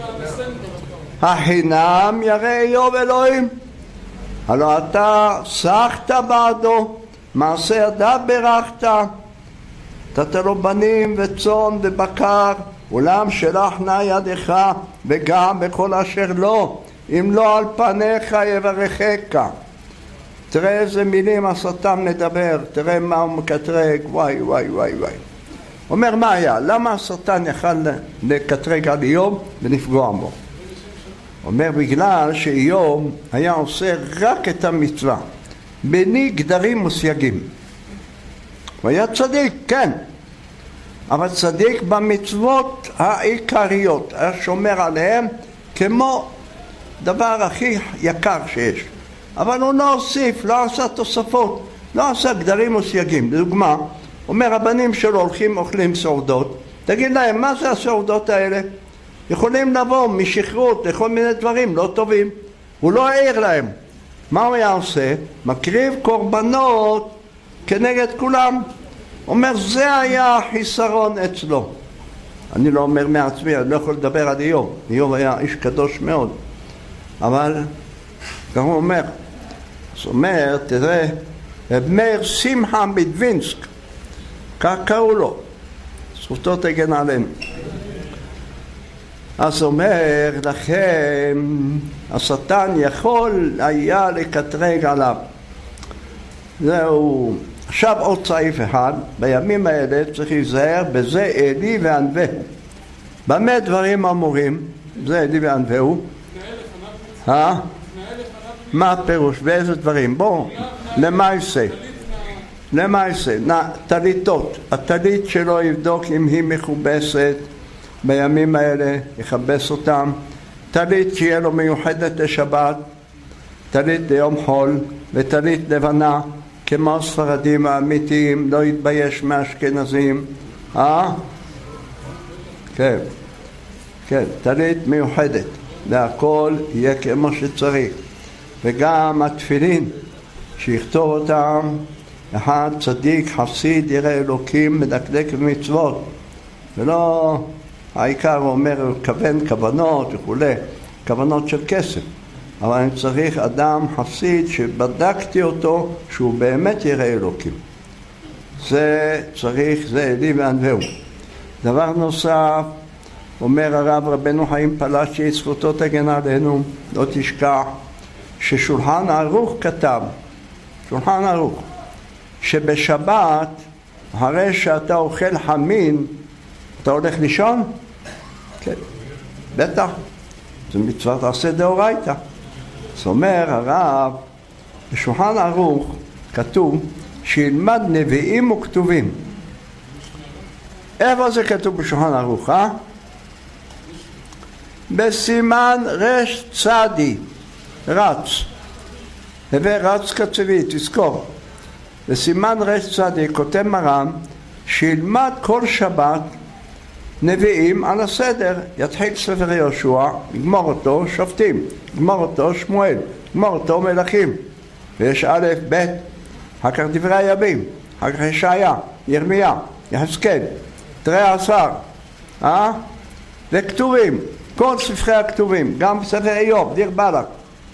החינם ירא איוב אלוהים? הלא אתה שחת בעדו, מעשה ידיו ברכת, נתת לו בנים וצאן ובקר, אולם שלח נא ידך וגם בכל אשר לא, אם לא על פניך יברכך. תראה איזה מילים השטן מדבר, תראה מה הוא מקטרג, וואי וואי וואי וואי. אומר מה היה? למה השטן יכל לקטרג על איוב ולפגוע בו? אומר בגלל שאיוב היה עושה רק את המצווה בני גדרים וסייגים. הוא היה צדיק, כן, אבל צדיק במצוות העיקריות, היה שומר עליהם כמו דבר הכי יקר שיש, אבל הוא לא הוסיף, לא עשה תוספות, לא עשה גדרים וסייגים. לדוגמה, אומר, הבנים שלו הולכים אוכלים סעודות, תגיד להם, מה זה הסעודות האלה? יכולים לבוא משכרות לכל מיני דברים לא טובים. הוא לא העיר להם. מה הוא היה עושה? מקריב קורבנות כנגד כולם. אומר, זה היה החיסרון אצלו. אני לא אומר מעצמי, אני לא יכול לדבר על איוב. איוב היה איש קדוש מאוד. אבל, כך הוא אומר. זאת אומרת, תראה, מאיר שמחה מדווינסק, כך קראו לו. זכותו תגן עלינו. אז אומר לכם, השטן יכול היה לקטרג עליו. זהו. עכשיו עוד סעיף אחד, בימים האלה צריך להיזהר בזה אלי וענווהו. במה דברים אמורים? זה אלי וענווהו. מה הפירוש? באיזה דברים? בואו, למעשה, טליתות. הטלית שלו יבדוק אם היא מכובסת בימים האלה, יכבס אותם. טלית שיהיה לו מיוחדת לשבת, טלית ליום חול, וטלית לבנה, כמו הספרדים האמיתיים, לא יתבייש מהאשכנזים. כן, טלית מיוחדת, והכל יהיה כמו שצריך. וגם התפילין, שיכתוב אותם, אחד צדיק חסיד ירא אלוקים מדקדק במצוות, ולא העיקר הוא אומר, הוא כוון כוונות וכולי, כוונות של כסף. אבל אני צריך אדם חסיד שבדקתי אותו שהוא באמת ירא אלוקים. זה צריך, זה אלי וענווהו. דבר נוסף, אומר הרב רבנו חיים פלאשי, זכותו תגן עלינו, לא תשכח, ששולחן ערוך כתב, שולחן ערוך, שבשבת, הרי שאתה אוכל חמין, אתה הולך לישון? כן, בטח, זה מצוות עשה דאורייתא. זאת אומר הרב, בשולחן ערוך כתוב שילמד נביאים וכתובים. איפה זה כתוב בשולחן ערוך? בסימן רש צדי, רץ, הווה רץ קצבי, תזכור. בסימן רש צדי כותב מרן שילמד כל שבת נביאים על הסדר. יתחיל ספר יהושע, יגמור אותו שופטים, יגמור אותו שמואל, יגמור אותו מלכים, ויש א' ב', אחר כך דברי הימים, אחר כך ישעיה, ירמיה, יחזקאל, תרי עשר, וכתובים, כל ספרי הכתובים, גם ספר איוב, דיר באלק.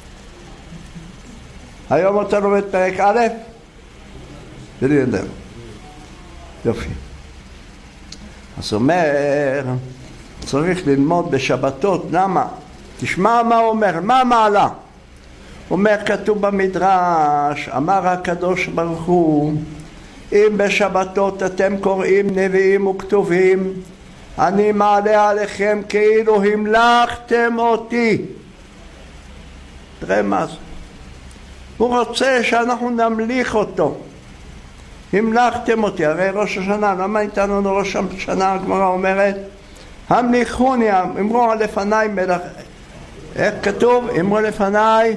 היום אתה לומד פרק א', ולהידר. יופי. אז אומר, צריך ללמוד בשבתות. למה? תשמע מה הוא אומר, מה מעלה? אומר, כתוב במדרש, אמר הקדוש ברוך הוא, אם בשבתות אתם קוראים נביאים וכתובים, אני מעלה עליכם כאילו המלכתם אותי. תראה מה זה. הוא רוצה שאנחנו נמליך אותו. המלכתם אותי, הרי ראש השנה, למה איתנו לראש השנה? הגמרא אומרת, המליכוני, אמרו לפניי מלך, איך כתוב? אמרו לפניי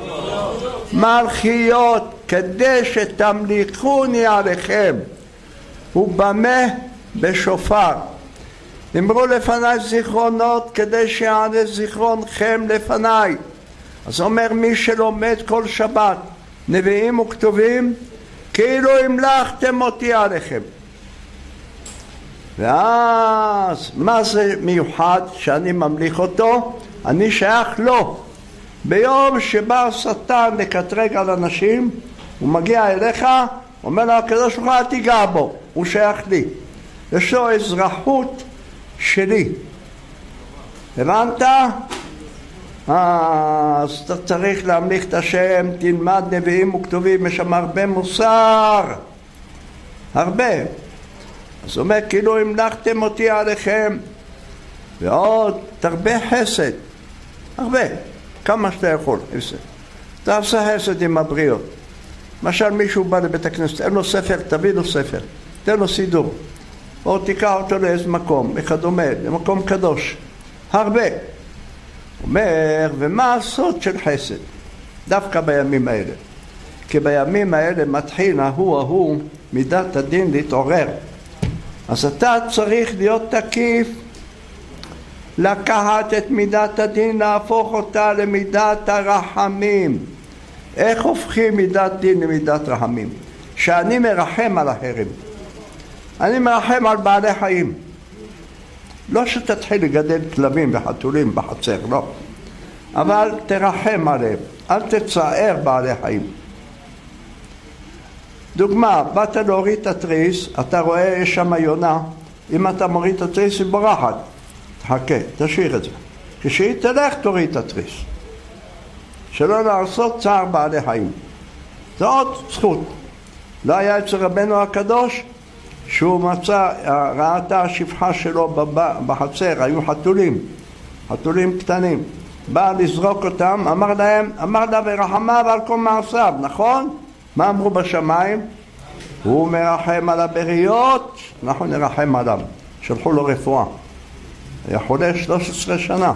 מלכיות, כדי שתמליכוני עליכם. ובמה? בשופר. אמרו לפניי זיכרונות, כדי שיענה זיכרונכם לפניי. אז אומר, מי שלומד כל שבת נביאים וכתובים, כאילו המלכתם אותי עליכם. ואז מה זה מיוחד שאני ממליך אותו? אני שייך לו. ביום שבא השטן לקטרג על אנשים, הוא מגיע אליך, אומר לו הקדוש ברוך הוא אל תיגע בו, הוא שייך לי, יש לו אזרחות שלי. הבנת? אז אתה צריך להמליך את השם, תלמד נביאים וכתובים, יש שם הרבה מוסר, הרבה. אז אומר, כאילו המלכתם אותי עליכם, ועוד תרבה חסד, הרבה, כמה שאתה יכול. תעשה חסד עם הבריות. למשל מישהו בא לבית הכנסת, אין לו ספר, תביא לו ספר, תן לו סידור, או תיקח אותו לאיזה מקום, וכדומה, למקום קדוש, הרבה. אומר, ומה הסוד של חסד? דווקא בימים האלה. כי בימים האלה מתחיל ההוא מידת הדין להתעורר. אז אתה צריך להיות תקיף, לקחת את מידת הדין, להפוך אותה למידת הרחמים. איך הופכים מידת דין למידת רחמים? שאני מרחם על אחרים. אני מרחם על בעלי חיים. לא שתתחיל לגדל כלבים וחתולים בחצר, לא. אבל תרחם עליהם, אל תצער בעלי חיים. דוגמה, באת להוריד את התריס, אתה רואה יש שם יונה, אם אתה מוריד את התריס היא בורחת, תחכה, תשאיר את זה. כשהיא תלך תוריד את התריס. שלא לעשות צער בעלי חיים. זו עוד זכות. לא היה אצל רבנו הקדוש שהוא מצא, ראה את השפחה שלו בחצר, היו חתולים קטנים. בא לזרוק אותם, אמר לה ורחמיו על כל מעשיו, נכון? מה אמרו בשמיים? הוא מרחם על הבריות, אנחנו נרחם עליו. שלחו לו רפואה. היה חולה 13 שנה.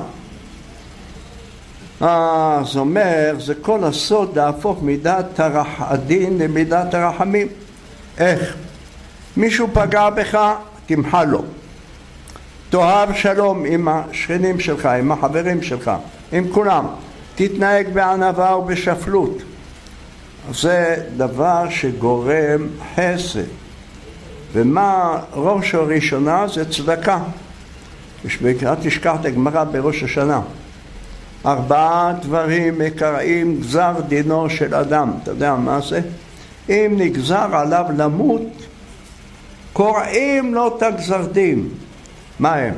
אז אומר, זה כל הסוד להפוך מידת הדין למידת הרחמים. איך? מישהו פגע בך, תמחה לו. תאהב שלום עם השכנים שלך, עם החברים שלך, עם כולם. תתנהג בענווה ובשפלות. זה דבר שגורם חסד. ומה ראש הראשונה? זה צדקה. אל תשכח את הגמרא בראש השנה. 4 דברים מקראים גזר דינו של אדם. אתה יודע מה זה? אם נגזר עליו למות, קוראים לו את הגזר דין. מה הם?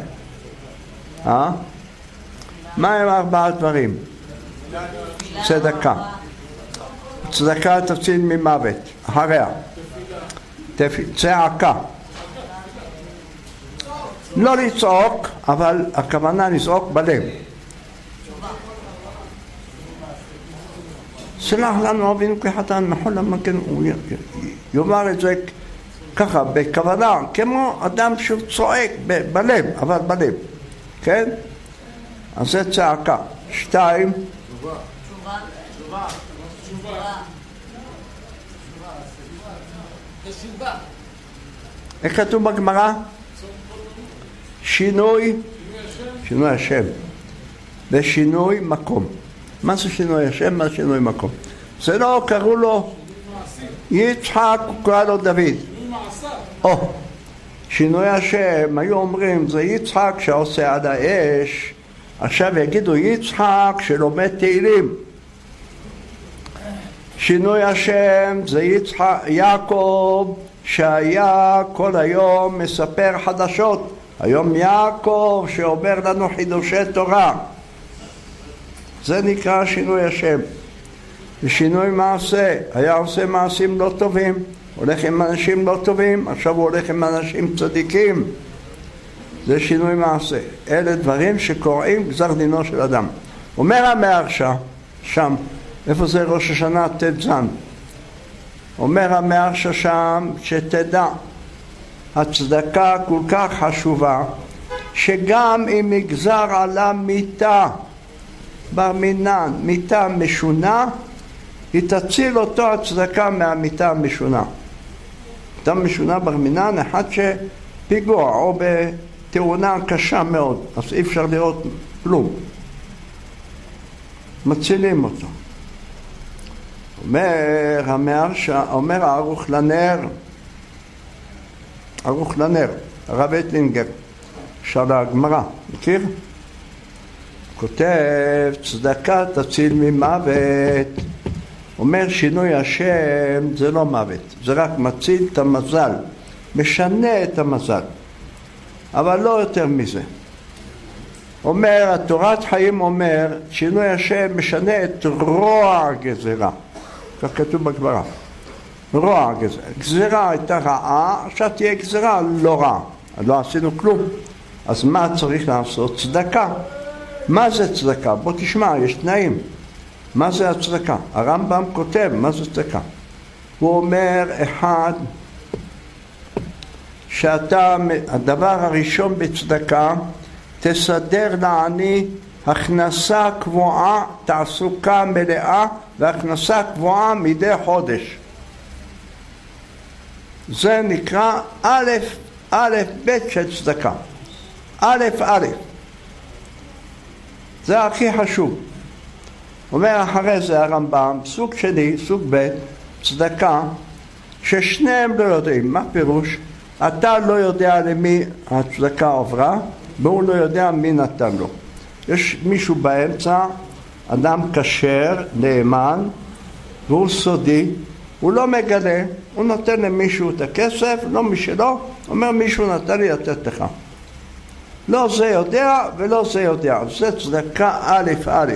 מה הם 4 דברים? צדקה. צדקה תציל ממוות. אחריה. צעקה. לא לצעוק, אבל הכוונה לצעוק בלב. סלח לנו אבינו כחתן מחול המגן, הוא יאמר את זה ככה בכוונה, כמו אדם שהוא צועק בלב, אבל בלב, כן? אז זה צעקה. 2 תשובה. איך כתוב בגמרא? שינוי השם ושינוי מקום. מה זה שינוי השם? מה זה שינוי מקום? זה לא קראו לו יצחק, הוא קרא לו דוד. שינוי השם, היו אומרים זה יצחק שעושה עד האש, עכשיו יגידו יצחק שלומד תהילים. שינוי השם זה יעקב שהיה כל היום מספר חדשות. היום יעקב שאומר לנו חידושי תורה. זה נקרא שינוי השם. ושינוי מעשה, היה עושה מעשים לא טובים, הולך עם אנשים לא טובים, עכשיו הוא הולך עם אנשים צדיקים. זה שינוי מעשה. אלה דברים שקוראים גזר דינו של אדם. אומר המהרש"א שם, איפה זה ראש השנה? ט"ז. אומר המהרש"א שם שתדע, הצדקה כל כך חשובה, שגם אם נגזר עלה מיתה בר מינן, מיתה משונה, היא תציל אותו הצדקה מהמיתה המשונה. מיתה משונה בר מינן, אחד שפיגוע או בתאונה קשה מאוד, אז אי אפשר לראות כלום. מצילים אותו. אומר המהרש"א, אומר הערוך לנר, הרב אטלינגר, של הגמרא, מכיר? כותב, צדקה תציל ממוות. אומר שינוי השם זה לא מוות, זה רק מציל את המזל, משנה את המזל, אבל לא יותר מזה. אומר, התורת חיים אומר, שינוי השם משנה את רוע הגזרה. כך כתוב בגמרא. רוע הגזרה. גזרה הייתה רעה, עכשיו תהיה גזרה לא רעה. לא עשינו כלום. אז מה צריך לעשות? צדקה. מה זה צדקה? בוא תשמע, יש תנאים. מה זה הצדקה? הרמב"ם כותב, מה זה צדקה? הוא אומר, אחד, שאתה, הדבר הראשון בצדקה, תסדר לעני הכנסה קבועה, תעסוקה מלאה והכנסה קבועה מדי חודש. זה נקרא א' ב' של צדקה. א'. זה הכי חשוב. אומר אחרי זה הרמב"ם, סוג שני, סוג ב', צדקה, ששניהם לא יודעים. מה פירוש? אתה לא יודע למי הצדקה עוברה, והוא לא יודע מי נתן לו. יש מישהו באמצע, אדם כשר, נאמן, והוא סודי, הוא לא מגלה, הוא נותן למישהו את הכסף, לא משלו, אומר מישהו נתן לי לתת לך. לא זה יודע ולא זה יודע, זה צדקה א'.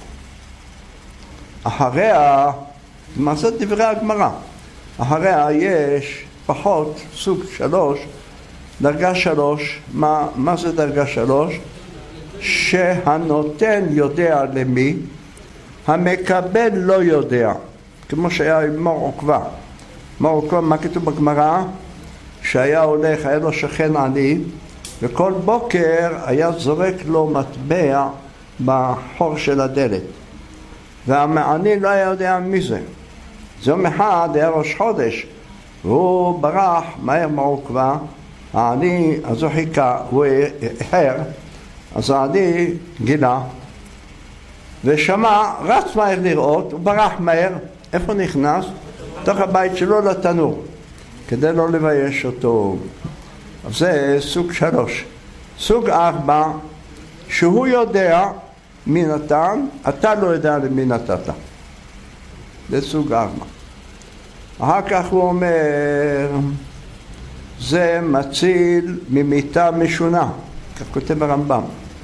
אחריה, מה זה דברי הגמרא? אחריה יש פחות, סוג 3, דרגה 3, מה זה דרגה 3? שהנותן יודע למי, המקבל לא יודע, כמו שהיה עם מור עוקבא. מור עוקבא, מה כתוב בגמרא? שהיה הולך, היה לו שכן עני, וכל בוקר היה זורק לו מטבע בחור של הדלת, והעני לא היה יודע מי זה. יום אחד היה ראש חודש, והוא ברח מהר מור עוקבא, העני, אז הוא חיכה, הוא איחר, אז העני גילה ושמע, רץ מהר לראות, הוא ברח מהר. איפה נכנס? תוך הבית שלו לתנור, כדי לא לבייש אותו. אז זה סוג 3. סוג 4, שהוא יודע מי נתן, אתה לא יודע למי נתת. זה סוג 4. אחר כך הוא אומר, זה מציל ממיתה משונה, כך כותב הרמב"ם.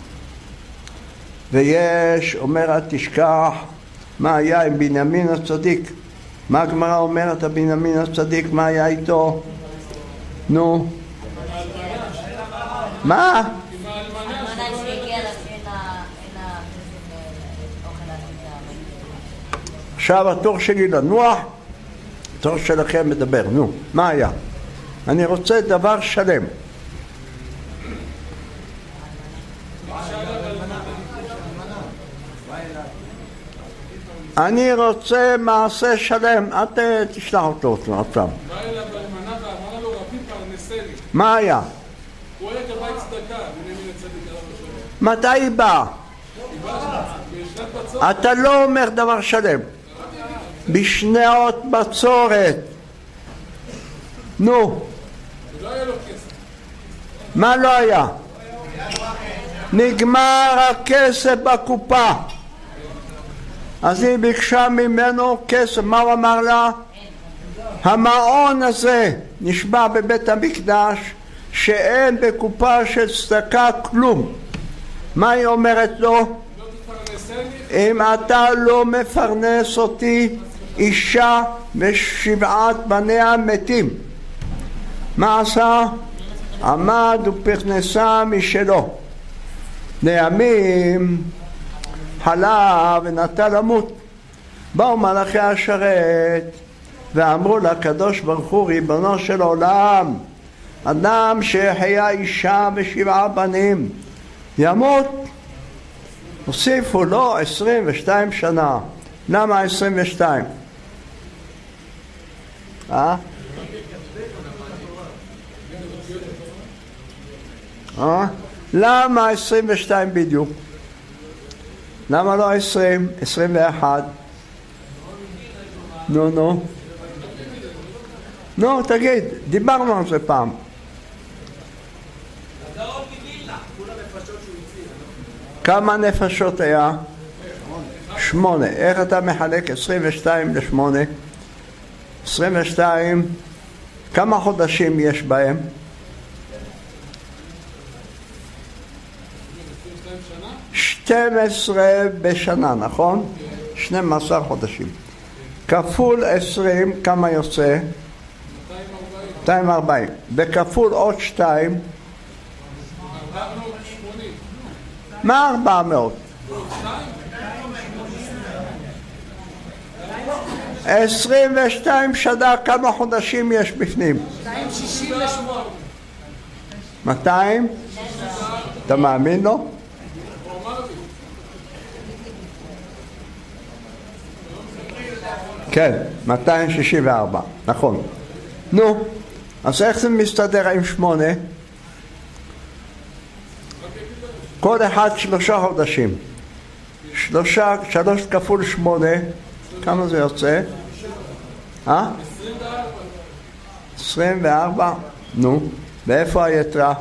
ויש, אומר, אל תשכח מה היה עם בנימין הצדיק. מה הגמרא אומרת על בנימין הצדיק? מה היה איתו? נו, מה? עכשיו התור שלי לנוח, התור שלכם מדבר. נו, מה היה? אני רוצה דבר שלם. אני רוצה מעשה שלם, אל תשלח אותו עכשיו. מה היה? הוא היה כבית צדקה, בנימין הצדיק. מתי היא באה? אתה לא אומר דבר שלם. בשנות בצורת. נו. לא היה לו כסף. מה לא היה? נגמר הכסף בקופה. אז היא ביקשה ממנו כסף. מה הוא אמר לה? המעון הזה נשבע בבית המקדש שאין בקופה של צדקה כלום. מה היא אומרת לו? אם אתה לא מפרנס אותי, אישה ושבעת בניה מתים. מה עשה? עמד ופרנסה משלו. לימים חלה ונטה למות. באו מלאכי השרת ואמרו לקדוש ברוך הוא, ריבונו של עולם, אדם שהחיה אישה ושבעה בנים ימות. הוסיפו לו 22 שנה. למה 22? למה 22 בדיוק? למה לא 20? 21? נו, תגיד, דיברנו על זה פעם. כמה נפשות היה? 8. איך אתה מחלק 22 ל-8? 22, כמה חודשים יש בהם? 12 בשנה, נכון? 12 חודשים. כפול 20, כמה יוצא? 240. וכפול עוד 2? 480. מה 400? 22 שנה, כמה חודשים יש בפנים? 268. 200? אתה מאמין לו? כן, 264, נכון. נו, אז איך זה מסתדר עם 8? כל אחד 3 חודשים. 3 כפול 8, כמה זה יוצא? 24. נו, ואיפה היתרה?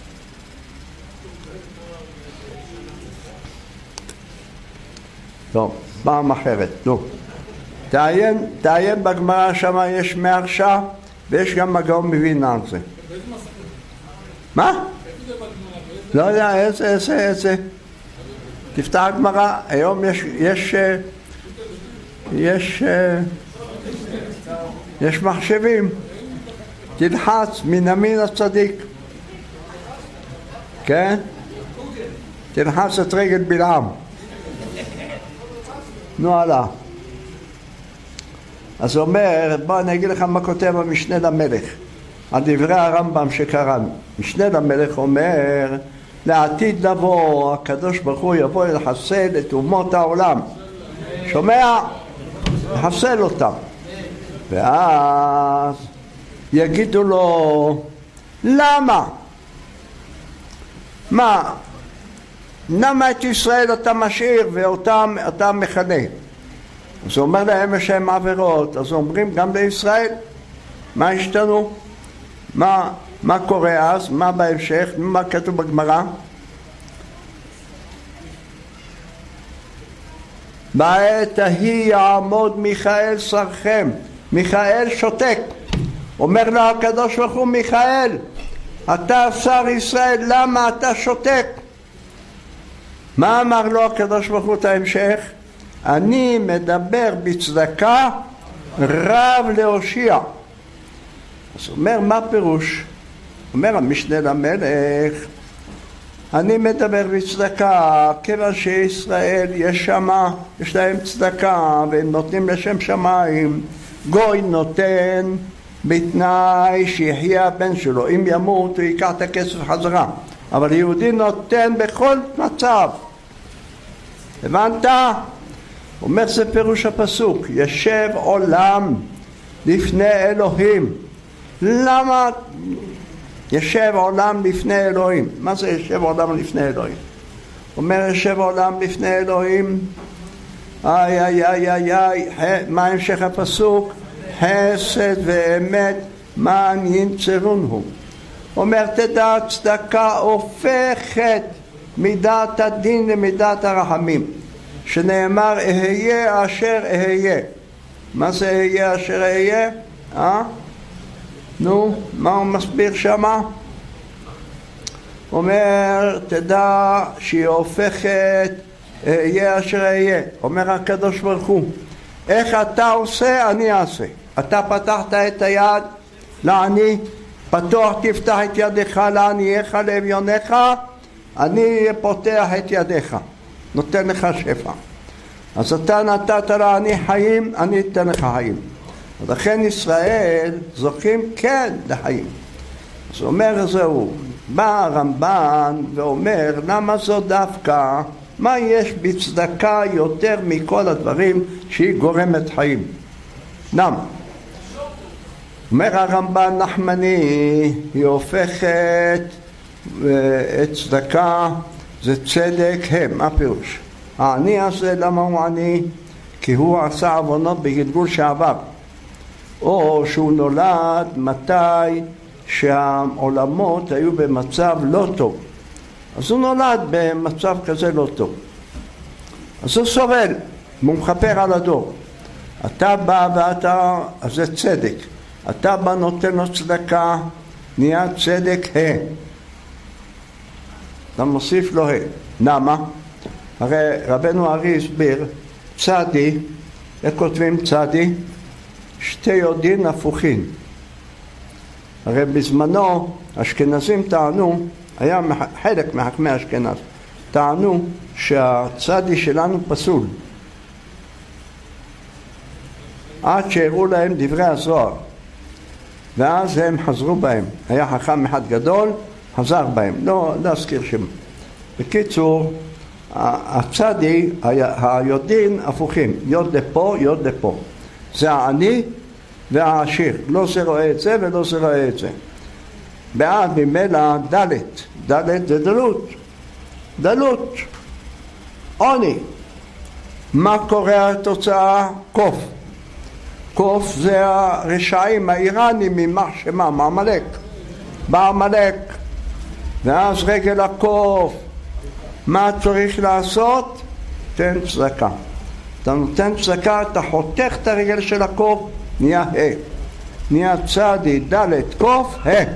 טוב, פעם אחרת, נו. תעיין בגמרא, שם יש מהרשע ויש גם הגאון מווילנה על זה. מה? לא יודע, איזה. תפתח גמרא, היום יש מחשבים. תלחץ מן ימין הצדיק. כן? תלחץ את רגל בלעם. נו הלאה. אז הוא אומר, בוא אני אגיד לך מה כותב המשנה למלך על דברי הרמב"ם שקראנו. משנה למלך אומר, לעתיד לבוא הקדוש ברוך הוא יבוא לחסל את אומות העולם. שומע? לחסל אותם. ואז יגידו לו, למה? מה? למה את ישראל אתה משאיר ואותם אתה מכנה? אז הוא אומר להם יש להם עבירות, אז אומרים גם לישראל, מה השתנו? מה קורה אז? מה בהמשך? מה כתוב בגמרא? בעת ההיא יעמוד מיכאל שרכם. מיכאל שותק. אומר לו הקדוש ברוך הוא, מיכאל, אתה שר ישראל, למה אתה שותק? מה אמר לו הקדוש ברוך הוא את ההמשך? אני מדבר בצדקה רב להושיע. אז הוא אומר, מה פירוש? אומר המשנה למלך, אני מדבר בצדקה כיוון שישראל יש להם צדקה והם נותנים לשם שמיים. גוי נותן בתנאי שיחיה הבן שלו, אם ימות הוא ייקח את הכסף חזרה, אבל יהודי נותן בכל מצב. הבנת? אומר זה פירוש הפסוק, ישב עולם לפני אלוהים. למה ישב עולם לפני אלוהים? מה זה ישב עולם לפני אלוהים? אומר ישב עולם לפני אלוהים, מה המשך הפסוק? חסד ואמת מען ינצרונו. אומר תדע, צדקה הופכת מידת הדין למידת הרחמים, שנאמר אהיה אשר אהיה. מה זה אהיה אשר אהיה? נו, מה הוא מסביר שמה? אומר תדע שהיא הופכת אהיה אשר אהיה. אומר הקדוש ברוך הוא, איך אתה עושה אני אעשה. אתה פתחת את היד לעני, פתוח תפתח את ידך לענייך לאביונך, אני פותח את ידיך, נותן לך שפע. אז אתה נתת לעני חיים, אני אתן לך חיים. ולכן ישראל זוכים כן לחיים. אז אומר זהו, בא הרמב"ן ואומר למה זו דווקא, מה יש בצדקה יותר מכל הדברים שהיא גורמת חיים? למה? אומר הרמב"ן נחמני, היא הופכת את צדקה, זה צדק הם. מה פירוש? העני הזה למה הוא עני? כי הוא עשה עוונות בגלגול שעבר, או שהוא נולד מתי שהעולמות היו במצב לא טוב, אז הוא נולד במצב כזה לא טוב, אז הוא סובל, הוא מכפר על הדור. אתה בא ואתה, אז זה צדק, אתה בא נותן לו צדקה, נהיה צדק אתה מוסיף לו למה? הרי רבנו ארי הסביר, צדי, איך כותבים צדי? שתי יודין הפוכים. הרי בזמנו אשכנזים טענו, היה חלק מחכמי אשכנז, טענו שהצדי שלנו פסול, עד שהראו להם דברי הזוהר, ואז הם חזרו בהם. היה חכם אחד גדול, חזר בהם, לא להזכיר שם. בקיצור, הצדי, היודין הפוכים, יוד לפה, יוד לפה. זה העני והעשיר. לא זה רואה את זה ולא זה רואה את זה. בעד ממילא ד' זה דלות. דלות. עוני. מה קורה התוצאה? קוף. קוף זה הרשעים האיראנים ממח שמה? מעמלק. בעמלק. ואז רגל הקוף. מה צריך לעשות? תן צדקה. אתה נותן צדקה, אתה חותך את הרגל של הקוף, נהיה נהיה צדי, ד' קוף,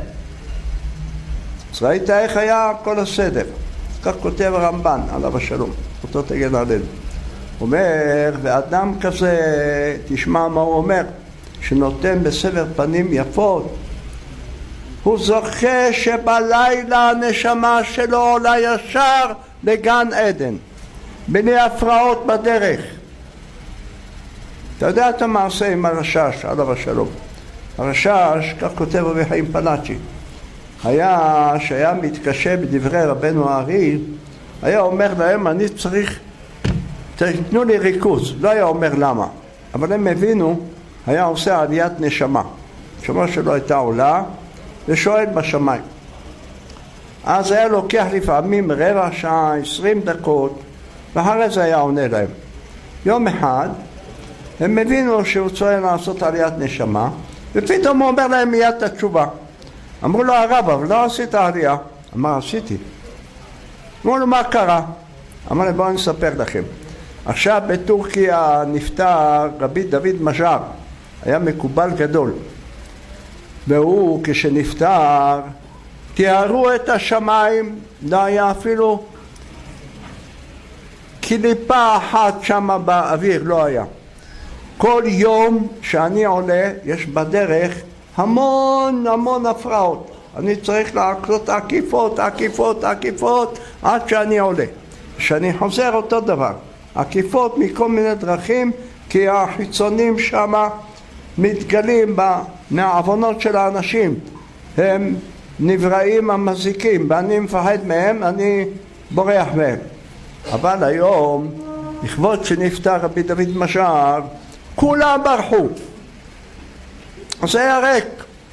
אז ראית איך היה כל הסדר. כך כותב הרמב"ן עליו השלום, אותו תגן עלינו. אומר, ואדם כזה, תשמע מה הוא אומר, שנותן בסבר פנים יפות, הוא זוכה שבלילה הנשמה שלו עולה ישר לגן עדן, בלי הפרעות בדרך. אתה יודע את המעשה עם הרשש, עליו השלום. הרשש, כך כותב רבי חיים פלאצ'י, שהיה מתקשה בדברי רבנו הארי, היה אומר להם, אני צריך, תתנו לי ריכוז. לא היה אומר למה, אבל הם הבינו, היה עושה עליית נשמה. נשמה שלו הייתה עולה ושואל בשמיים. אז היה לוקח לפעמים רבע שעה, 20 דקות, ואחרי זה היה עונה להם. יום אחד הם הבינו שהוא צריך לעשות עליית נשמה, ופתאום הוא אומר להם מיד את התשובה. אמרו לו, הרב, אבל לא עשית עלייה. אמר, עשיתי. אמרו לו, מה קרה? אמר להם, בואו נספר לכם. עכשיו בטורקיה נפטר רבי דוד מז'אר, היה מקובל גדול. והוא כשנפטר, תיארו את השמיים, לא היה אפילו קליפה אחת שם באוויר, לא היה. כל יום שאני עולה, יש בדרך המון הפרעות. אני צריך לעשות עקיפות עד שאני עולה. כשאני חוזר אותו דבר. עקיפות מכל מיני דרכים, כי החיצונים שם מתגלים מהעוונות של האנשים. הם נבראים המזיקים, ואני מפחד מהם, אני בורח מהם. אבל היום, לכבוד שנפטר רבי דוד מז'אר, כולם ברחו. אז זה היה ריק.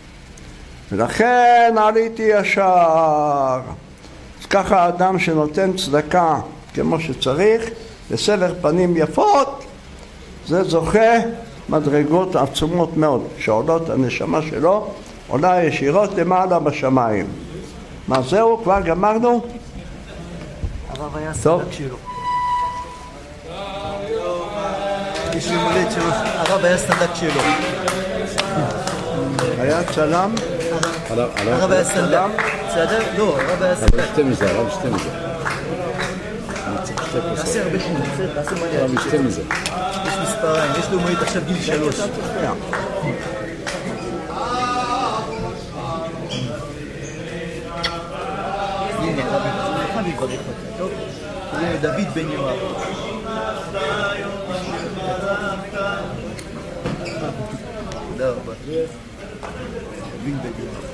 ולכן עליתי ישר. אז ככה האדם שנותן צדקה כמו שצריך, בסבר פנים יפות, זה זוכה מדרגות עצומות מאוד, שעולות הנשמה שלו, עולה ישירות למעלה בשמיים. מה זהו? כבר גמרנו? הרב היה סדק שלו. יש לי מולד שלו. הרב היה סדק שלו. היה צלם? הרב היה סדק. סדק? לא, הרב היה סדק. הרב שתה מזה. תעשה הרבה תמונות, תעשה מה הרב שתה מזה. יש מספריים, יש לו מולד עכשיו גיל 3. הנה, הרב יברך אותה, טוב? הנה דוד בן יואב. תודה רבה. דוד בן יואב.